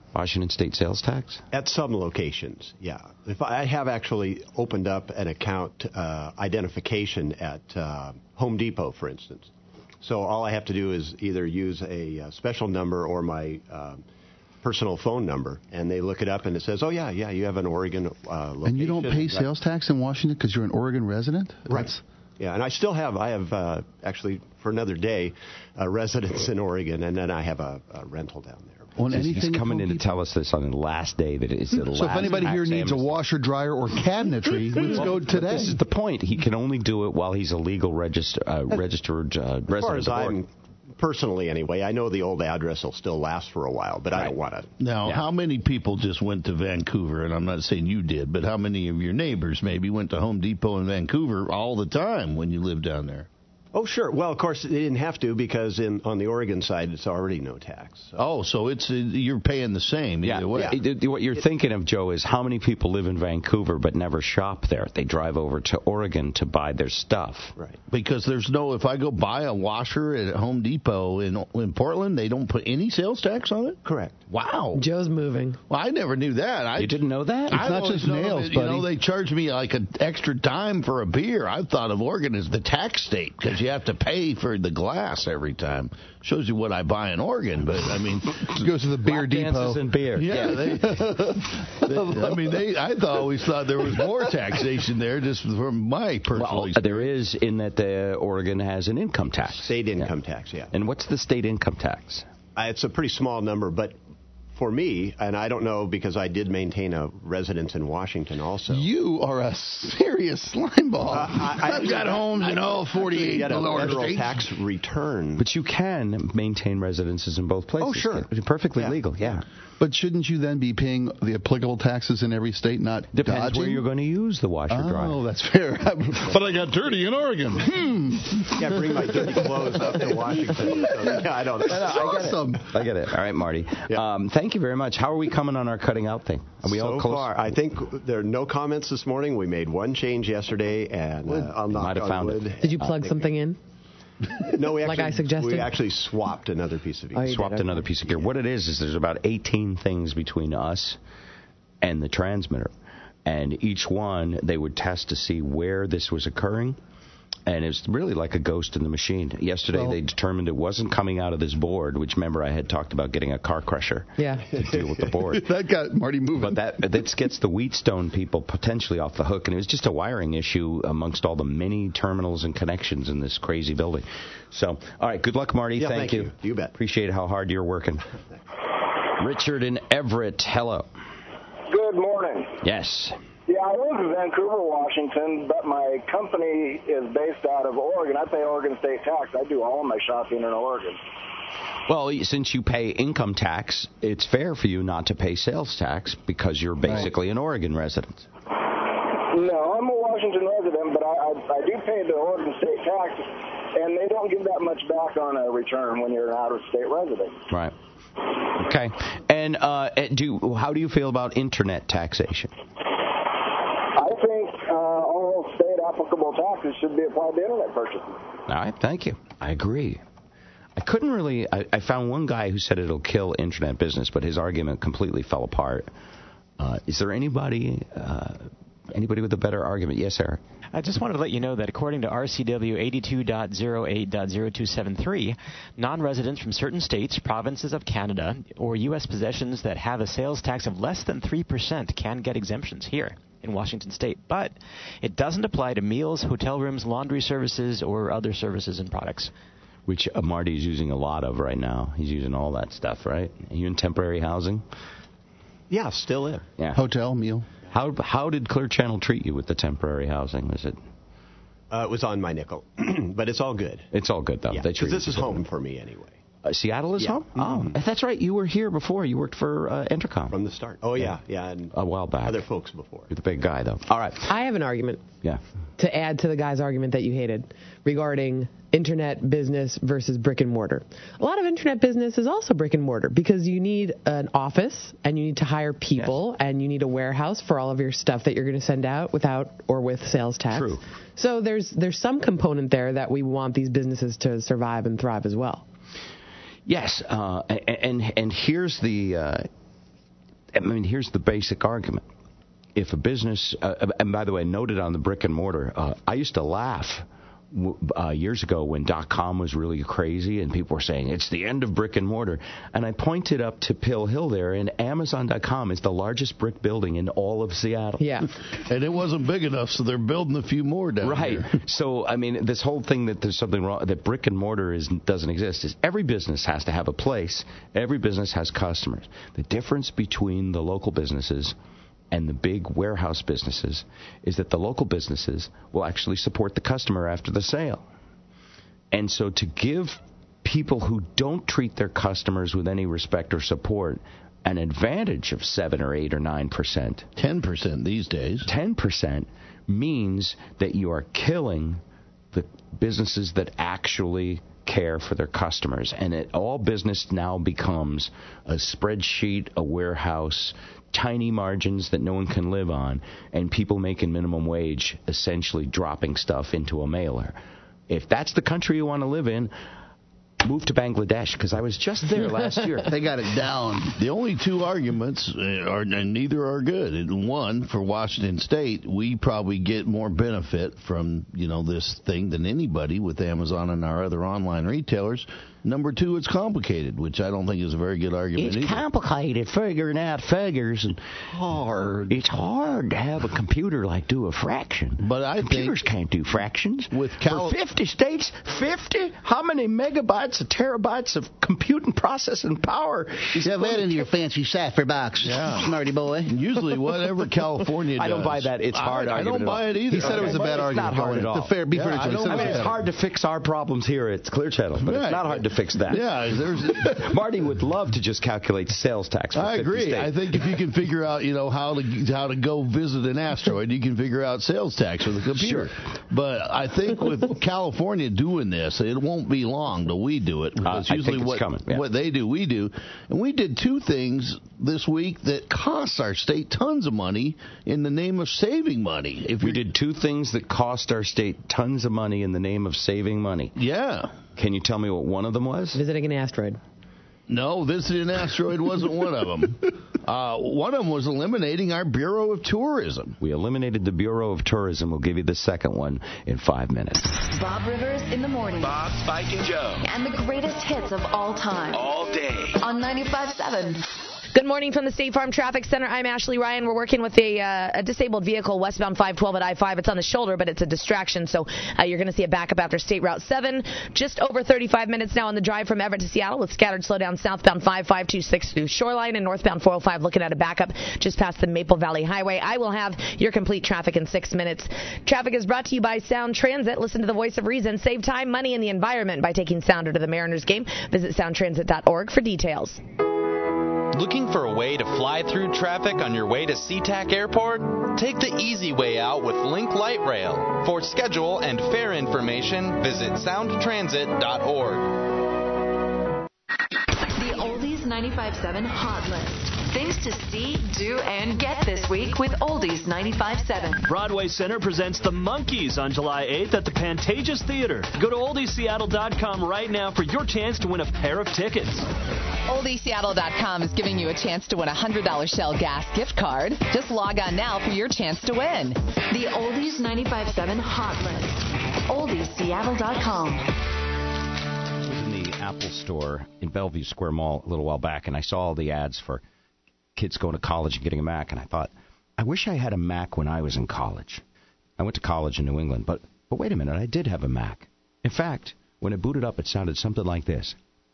Washington State sales tax? At some locations, yeah. If I have actually opened up an account uh, identification at uh, Home Depot, for instance. So all I have to do is either use a, a special number or my uh, personal phone number, and they look it up, and it says, oh, yeah, yeah, you have an Oregon uh, location. And you don't pay sales tax in Washington because you're an Oregon resident? Right. That's... Yeah, and I still have, I have uh, actually, for another day, a residence in Oregon, and then I have a, a rental down there. On He's anything coming in to tell us this on the last day that it's the last. So if anybody here needs a washer, dryer, or cabinetry, let's go today. This is the point. He can only do it while he's a legal register, uh, registered uh, resident. As far as of the board. I'm, personally anyway, I know the old address will still last for a while, but right. I don't want to. Now, yeah. How many people just went to Vancouver, and I'm not saying you did, but how many of your neighbors maybe went to Home Depot in Vancouver all the time when you lived down there? Oh, sure. Well, of course, they didn't have to because in on the Oregon side, it's already no tax. So. Oh, so it's uh, you're paying the same either yeah. way. Yeah. What you're thinking of, Joe, is how many people live in Vancouver but never shop there? They drive over to Oregon to buy their stuff. Right. Because there's no, if I go buy a washer at Home Depot in in Portland, they don't put any sales tax on it? Correct. Wow. Joe's moving. Well, I never knew that. I, you didn't know that? It's I not just nails, that, buddy. You know, they charge me like an extra dime for a beer. I thought of Oregon as the tax state because you have to pay for the glass every time. Shows you what I buy in Oregon, but I mean, it goes to the beer Black depot. Dances and beer. Yeah, yeah. They, they, I mean, they. I th- always thought there was more taxation there, just from my personal. Well, there is in that the Oregon has an income tax, state income yeah. tax. Yeah. And what's the state income tax? Uh, it's a pretty small number, but. For me, and I don't know because I did maintain a residence in Washington also. You are a serious slimeball. Uh, I, I've got homes in all forty-eight get a lower federal states. tax return. But you can maintain residences in both places. Oh, sure. It's perfectly yeah. legal, yeah. But shouldn't you then be paying the applicable taxes in every state, not Depends dodging? where you're going to use the washer oh, dryer. Oh, that's fair. But I got dirty in Oregon. Hmm. Yeah, bring my dirty clothes up to Washington. So, yeah, I don't know. That's awesome. I get it. All right, Marty. Yeah. Um, thank you very much. How are we coming on our cutting out thing? Are we so all close? far, I think there are no comments this morning. We made one change yesterday, and uh, I'll knock might have on found wood. it. Did you plug uh, something in? No, we actually, like I suggested? we actually swapped another piece of gear. Oh, swapped did, okay. another piece of gear. What it is is there's about eighteen things between us and the transmitter, and each one they would test to see where this was occurring. And it's really like a ghost in the machine. Yesterday, well, they determined it wasn't coming out of this board, which, remember, I had talked about getting a car crusher yeah. to deal with the board. That got Marty moving. But that this gets the Wheatstone people potentially off the hook. And it was just a wiring issue amongst all the many terminals and connections in this crazy building. So, all right, good luck, Marty. Yeah, thank, thank you. you. You bet. Appreciate how hard you're working. Richard in Everett, hello. Good morning. Yes. Yeah, I live in Vancouver, Washington, but my company is based out of Oregon. I pay Oregon state tax. I do all of my shopping in Oregon. Well, since you pay income tax, it's fair for you not to pay sales tax because you're basically right. an Oregon resident. No, I'm a Washington resident, but I, I, I do pay the Oregon state tax, and they don't give that much back on a return when you're an out-of-state resident. Right. Okay. And uh, do how do you feel about internet taxation? I think uh, all state applicable taxes should be applied to internet purchases. All right, thank you. I agree. I couldn't really. I, I found one guy who said it'll kill internet business, but his argument completely fell apart. Uh, is there anybody uh, anybody with a better argument? Yes, Eric. I just wanted to let you know that according to R C W eighty-two point oh eight point oh two seven three, non-residents from certain states, provinces of Canada, or U S possessions that have a sales tax of less than three percent can get exemptions here in Washington State. But it doesn't apply to meals, hotel rooms, laundry services, or other services and products. Which uh, Marty is using a lot of right now. He's using all that stuff, right? Are you in temporary housing? Yeah, still in. Yeah. Hotel, meal. How how did Clear Channel treat you with the temporary housing? Was it? Uh, it was on my nickel, but it's all good. It's all good though. Yeah, because this is home for me anyway. Uh, Seattle is yeah. home? Mm-hmm. Oh, that's right. You were here before. You worked for uh, Entercom. From the start. Oh, yeah. Yeah. And a while back. Other folks before. You're the big guy, though. All right. I have an argument. Yeah. To add to the guy's argument that you hated regarding internet business versus brick and mortar. A lot of internet business is also brick and mortar because you need an office and you need to hire people yes. and you need a warehouse for all of your stuff that you're going to send out without or with sales tax. True. So there's there's some component there that we want these businesses to survive and thrive as well. Yes, uh, and and here's the uh, I mean, here's the basic argument. If a business, uh, and by the way, noted on the brick and mortar, uh, I used to laugh uh, years ago when dot-com was really crazy and people were saying it's the end of brick and mortar. And I pointed up to Pill Hill there, and Amazon dot com is the largest brick building in all of Seattle. Yeah. And it wasn't big enough, so they're building a few more down right. there. So, I mean, this whole thing that there's something wrong, that brick and mortar is doesn't exist, is every business has to have a place. Every business has customers. The difference between the local businesses and the big warehouse businesses is that the local businesses will actually support the customer after the sale. And so to give people who don't treat their customers with any respect or support an advantage of seven or eight or nine percent, ten percent these days, ten percent means that you are killing the businesses that actually care for their customers. And it, all business now becomes a spreadsheet, a warehouse, tiny margins that no one can live on, and people making minimum wage essentially dropping stuff into a mailer. If that's the country you want to live in, move to Bangladesh, because I was just there last year. They got it down. The only two arguments are, and neither are good. And one, for Washington State, we probably get more benefit from, you know, this thing than anybody with Amazon and our other online retailers. Number two, it's complicated, which I don't think is a very good argument It's either. complicated figuring out figures and hard. It's hard to have a computer like do a fraction. But I Computers think can't do fractions. With Cal- For fifty states, fifty? How many megabytes or terabytes of computing processing power? You have that into your fancy cipher box, Yeah. smarty boy. Usually, whatever California does. I don't buy that. It's hard I, I argument don't at buy all. it either. He said it was a bad It's argument. not hard at all. The fair, be Yeah, fair I to don't him. I mean, it's hard to fix our problems here at Clear Channel, but Right. it's not hard to fix that. Yeah, there's. Marty would love to just calculate sales tax for I fifty agree. states. I think if you can figure out, you know, how to how to go visit an asteroid, you can figure out sales tax with a computer. Sure. But I think with California doing this, it won't be long till we do it. Because Uh, I usually think it's what coming, yeah. what they do, we do. And we did two things this week that cost our state tons of money in the name of saving money. If we you're- did two things that cost our state tons of money in the name of saving money. Yeah. Can you tell me what one of them was? Visiting an asteroid. No, visiting an asteroid wasn't one of them. Uh, one of them was eliminating our Bureau of Tourism. We eliminated the Bureau of Tourism. We'll give you the second one in five minutes. Bob Rivers in the morning. Bob, Spike, and Joe. And the greatest hits of all time. All day. On ninety-five point seven. Good morning from the State Farm Traffic Center. I'm Ashley Ryan. We're working with a, uh, a disabled vehicle westbound five twelve at I five. It's on the shoulder, but it's a distraction, so uh, you're going to see a backup after State Route seven. Just over thirty-five minutes now on the drive from Everett to Seattle with scattered slowdown southbound five five two six through Shoreline and northbound four oh five looking at a backup just past the Maple Valley Highway. I will have your complete traffic in six minutes. Traffic is brought to you by Sound Transit. Listen to the voice of reason. Save time, money, and the environment by taking Sounder to the Mariners game. Visit sound transit dot org for details. Looking for a way to fly through traffic on your way to SeaTac Airport? Take the easy way out with Link Light Rail. For schedule and fare information, visit sound transit dot org. The Oldies ninety-five point seven Hot List. Things to see, do, and get this week with Oldies ninety-five point seven. Broadway Center presents The Monkees on July eighth at the Pantages Theater. Go to oldies seattle dot com right now for your chance to win a pair of tickets. oldies seattle dot com is giving you a chance to win a one hundred dollars Shell gas gift card. Just log on now for your chance to win. The Oldies ninety-five point seven Hot List. oldies seattle dot com. I was in the Apple store in Bellevue Square Mall a little while back, and I saw all the ads for kids going to college and getting a Mac, and I thought, I wish I had a Mac when I was in college. I went to college in New England, but but wait a minute, I did have a Mac. In fact, when it booted up, it sounded something like this.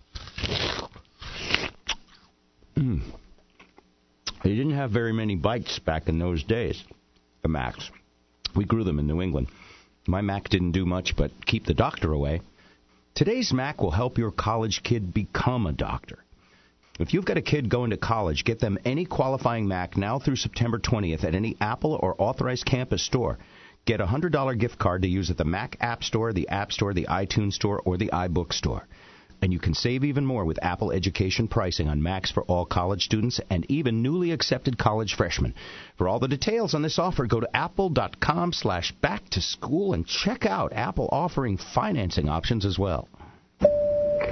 Mm. They didn't have very many bytes back in those days, the Macs. We grew them in New England. My Mac didn't do much but keep the doctor away. Today's Mac will help your college kid become a doctor. If you've got a kid going to college, get them any qualifying Mac now through September twentieth at any Apple or authorized campus store. Get a one hundred dollars gift card to use at the Mac App Store, the App Store, the iTunes Store, or the iBook Store. And you can save even more with Apple Education pricing on Macs for all college students and even newly accepted college freshmen. For all the details on this offer, go to apple.com slash back to school and check out Apple offering financing options as well.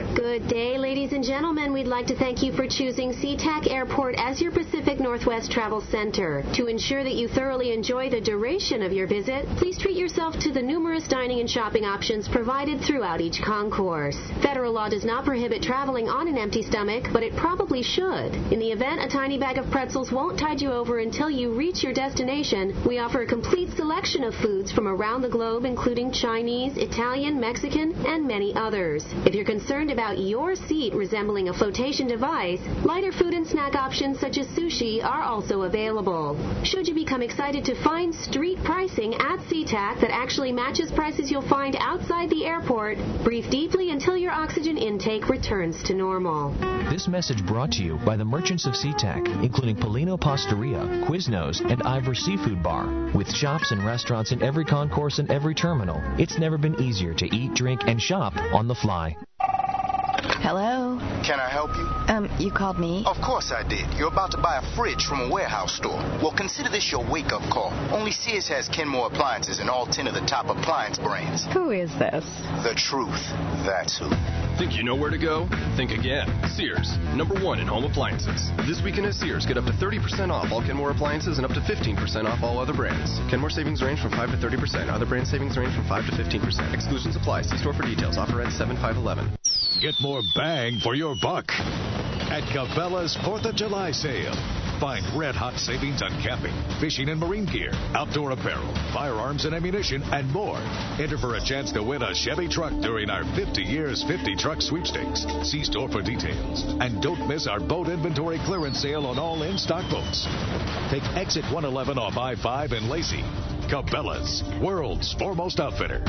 Good day, ladies and gentlemen. We'd like to thank you for choosing SeaTac Airport as your Pacific Northwest travel center. To ensure that you thoroughly enjoy the duration of your visit, please treat yourself to the numerous dining and shopping options provided throughout each concourse. Federal law does not prohibit traveling on an empty stomach, but it probably should. In the event a tiny bag of pretzels won't tide you over until you reach your destination, we offer a complete selection of foods from around the globe, including Chinese, Italian, Mexican, and many others. If you're concerned about your seat resembling a flotation device, lighter food and snack options such as sushi are also available. Should you become excited to find street pricing at SeaTac that actually matches prices you'll find outside the airport, breathe deeply until your oxygen intake returns to normal. This message brought to you by the merchants of SeaTac, including Polino Pastaria, Quiznos, and Ivor Seafood Bar. With shops and restaurants in every concourse and every terminal, it's never been easier to eat, drink, and shop on the fly. Hello? Can I help you? Um, you called me? Of course I did. You're about to buy a fridge from a warehouse store. Well, consider this your wake-up call. Only Sears has Kenmore appliances and all ten of the top appliance brands. Who is this? The truth. That's who. Think you know where to go? Think again. Sears, number one in home appliances. This weekend at Sears, get up to thirty percent off all Kenmore appliances and up to fifteen percent off all other brands. Kenmore savings range from five to thirty percent. Other brand savings range from five to fifteen percent. Exclusions apply. See store for details. Offer at seven five eleven. Get more bang for your buck at Cabela's fourth of July sale. Find red-hot savings on camping, fishing and marine gear, outdoor apparel, firearms and ammunition, and more. Enter for a chance to win a Chevy truck during our fifty years, fifty truck sweepstakes. See store for details. And don't miss our boat inventory clearance sale on all in-stock boats. Take exit one eleven off I five in Lacey. Cabela's, world's foremost outfitter.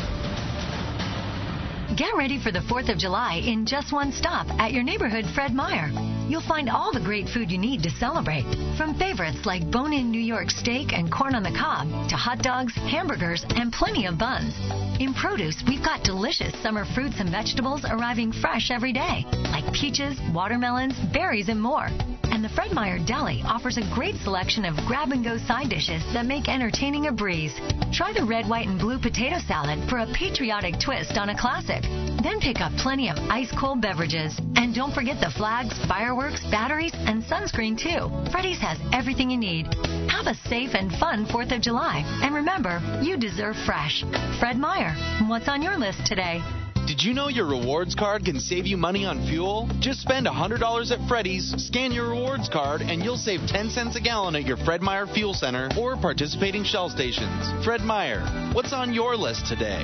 Get ready for the fourth of July in just one stop at your neighborhood Fred Meyer. You'll find all the great food you need to celebrate, from favorites like bone-in New York steak and corn on the cob to hot dogs, hamburgers, and plenty of buns. In produce, we've got delicious summer fruits and vegetables arriving fresh every day, like peaches, watermelons, berries, and more. And the Fred Meyer Deli offers a great selection of grab-and-go side dishes that make entertaining a breeze. Try the red, white, and blue potato salad for a patriotic twist on a classic. Then pick up plenty of ice-cold beverages. And don't forget the flags, fireworks, batteries, and sunscreen, too. Freddy's has everything you need. Have a safe and fun fourth of July. And remember, you deserve fresh. Fred Meyer, what's on your list today? Did you know your rewards card can save you money on fuel? Just spend one hundred dollars at Freddy's, scan your rewards card, and you'll save ten cents a gallon at your Fred Meyer Fuel Center or participating Shell stations. Fred Meyer, what's on your list today?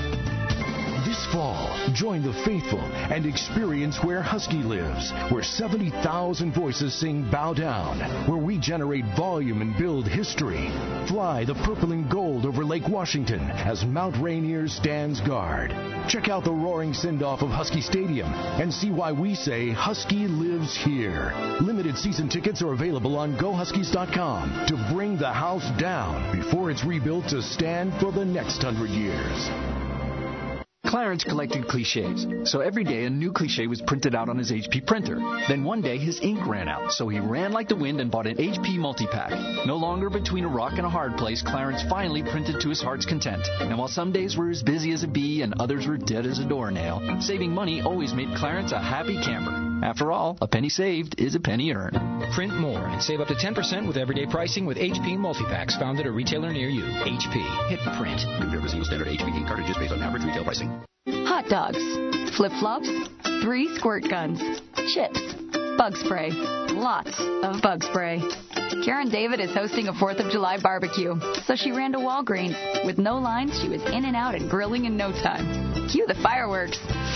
This fall, join the faithful and experience where Husky lives, where seventy thousand voices sing Bow Down, where we generate volume and build history. Fly the purple and gold over Lake Washington as Mount Rainier stands guard. Check out the roaring send-off of Husky Stadium and see why we say Husky lives here. Limited season tickets are available on go huskies dot com to bring the house down before it's rebuilt to stand for the next hundred years. Clarence collected cliches, so every day a new cliche was printed out on his H P printer. Then one day his ink ran out, so he ran like the wind and bought an H P multi-pack. No longer between a rock and a hard place, Clarence finally printed to his heart's content. And while some days were as busy as a bee and others were dead as a doornail, saving money always made Clarence a happy camper. After all, a penny saved is a penny earned. Print more and save up to ten percent with everyday pricing with H P multi-packs found at a retailer near you. H P. Hit print. Compare with single standard H P ink cartridges based on average retail pricing. Hot dogs, flip-flops, three squirt guns, chips, bug spray, lots of bug spray. Karen David is hosting a fourth of July barbecue, so she ran to Walgreens. With no lines, she was in and out and grilling in no time. Cue the fireworks.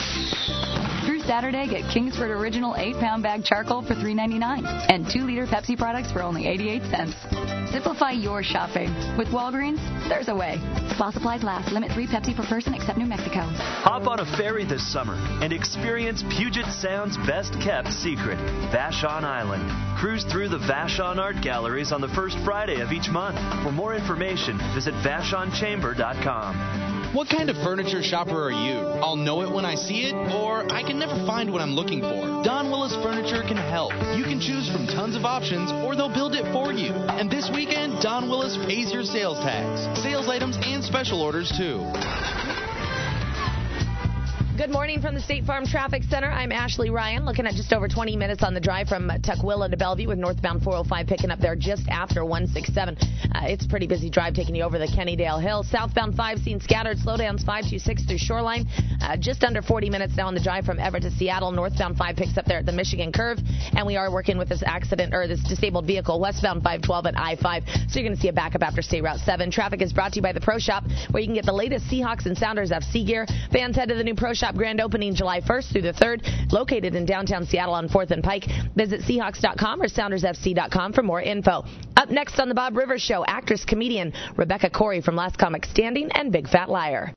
Through Saturday, get Kingsford Original eight pound bag charcoal for three ninety-nine and two liter Pepsi products for only eighty-eight cents. Simplify your shopping. With Walgreens, there's a way. While supplies last, limit three Pepsi per person except New Mexico. Hop on a ferry this summer and experience Puget Sound's best-kept secret, Vashon Island. Cruise through the Vashon Art Galleries on the first Friday of each month. For more information, visit vashon chamber dot com. What kind of furniture shopper are you? I'll know it when I see it, or I can never find what I'm looking for. Don Willis Furniture can help. You can choose from tons of options, or they'll build it for you. And this weekend, Don Willis pays your sales tax, sales items, and special orders, too. Good morning from the State Farm Traffic Center. I'm Ashley Ryan, looking at just over twenty minutes on the drive from Tukwila to Bellevue with northbound four oh five picking up there just after one sixty-seven. Uh, it's a pretty busy drive taking you over the Kennydale Hill. Southbound five seeing scattered slowdowns five twenty-six through Shoreline. Uh, just under forty minutes now on the drive from Everett to Seattle. Northbound five picks up there at the Michigan Curve. And we are working with this accident or this disabled vehicle westbound five twelve at I five. So you're going to see a backup after State Route seven. Traffic is brought to you by the Pro Shop, where you can get the latest Seahawks and Sounders F C gear. Fans head to the new Pro Shop grand opening July first through the third, located in downtown Seattle on fourth and Pike. Visit Seahawks dot com or Sounders F C dot com for more info. Up next on the Bob Rivers Show, actress, comedian Rebecca Corey from Last Comic Standing and Big Fat Liar.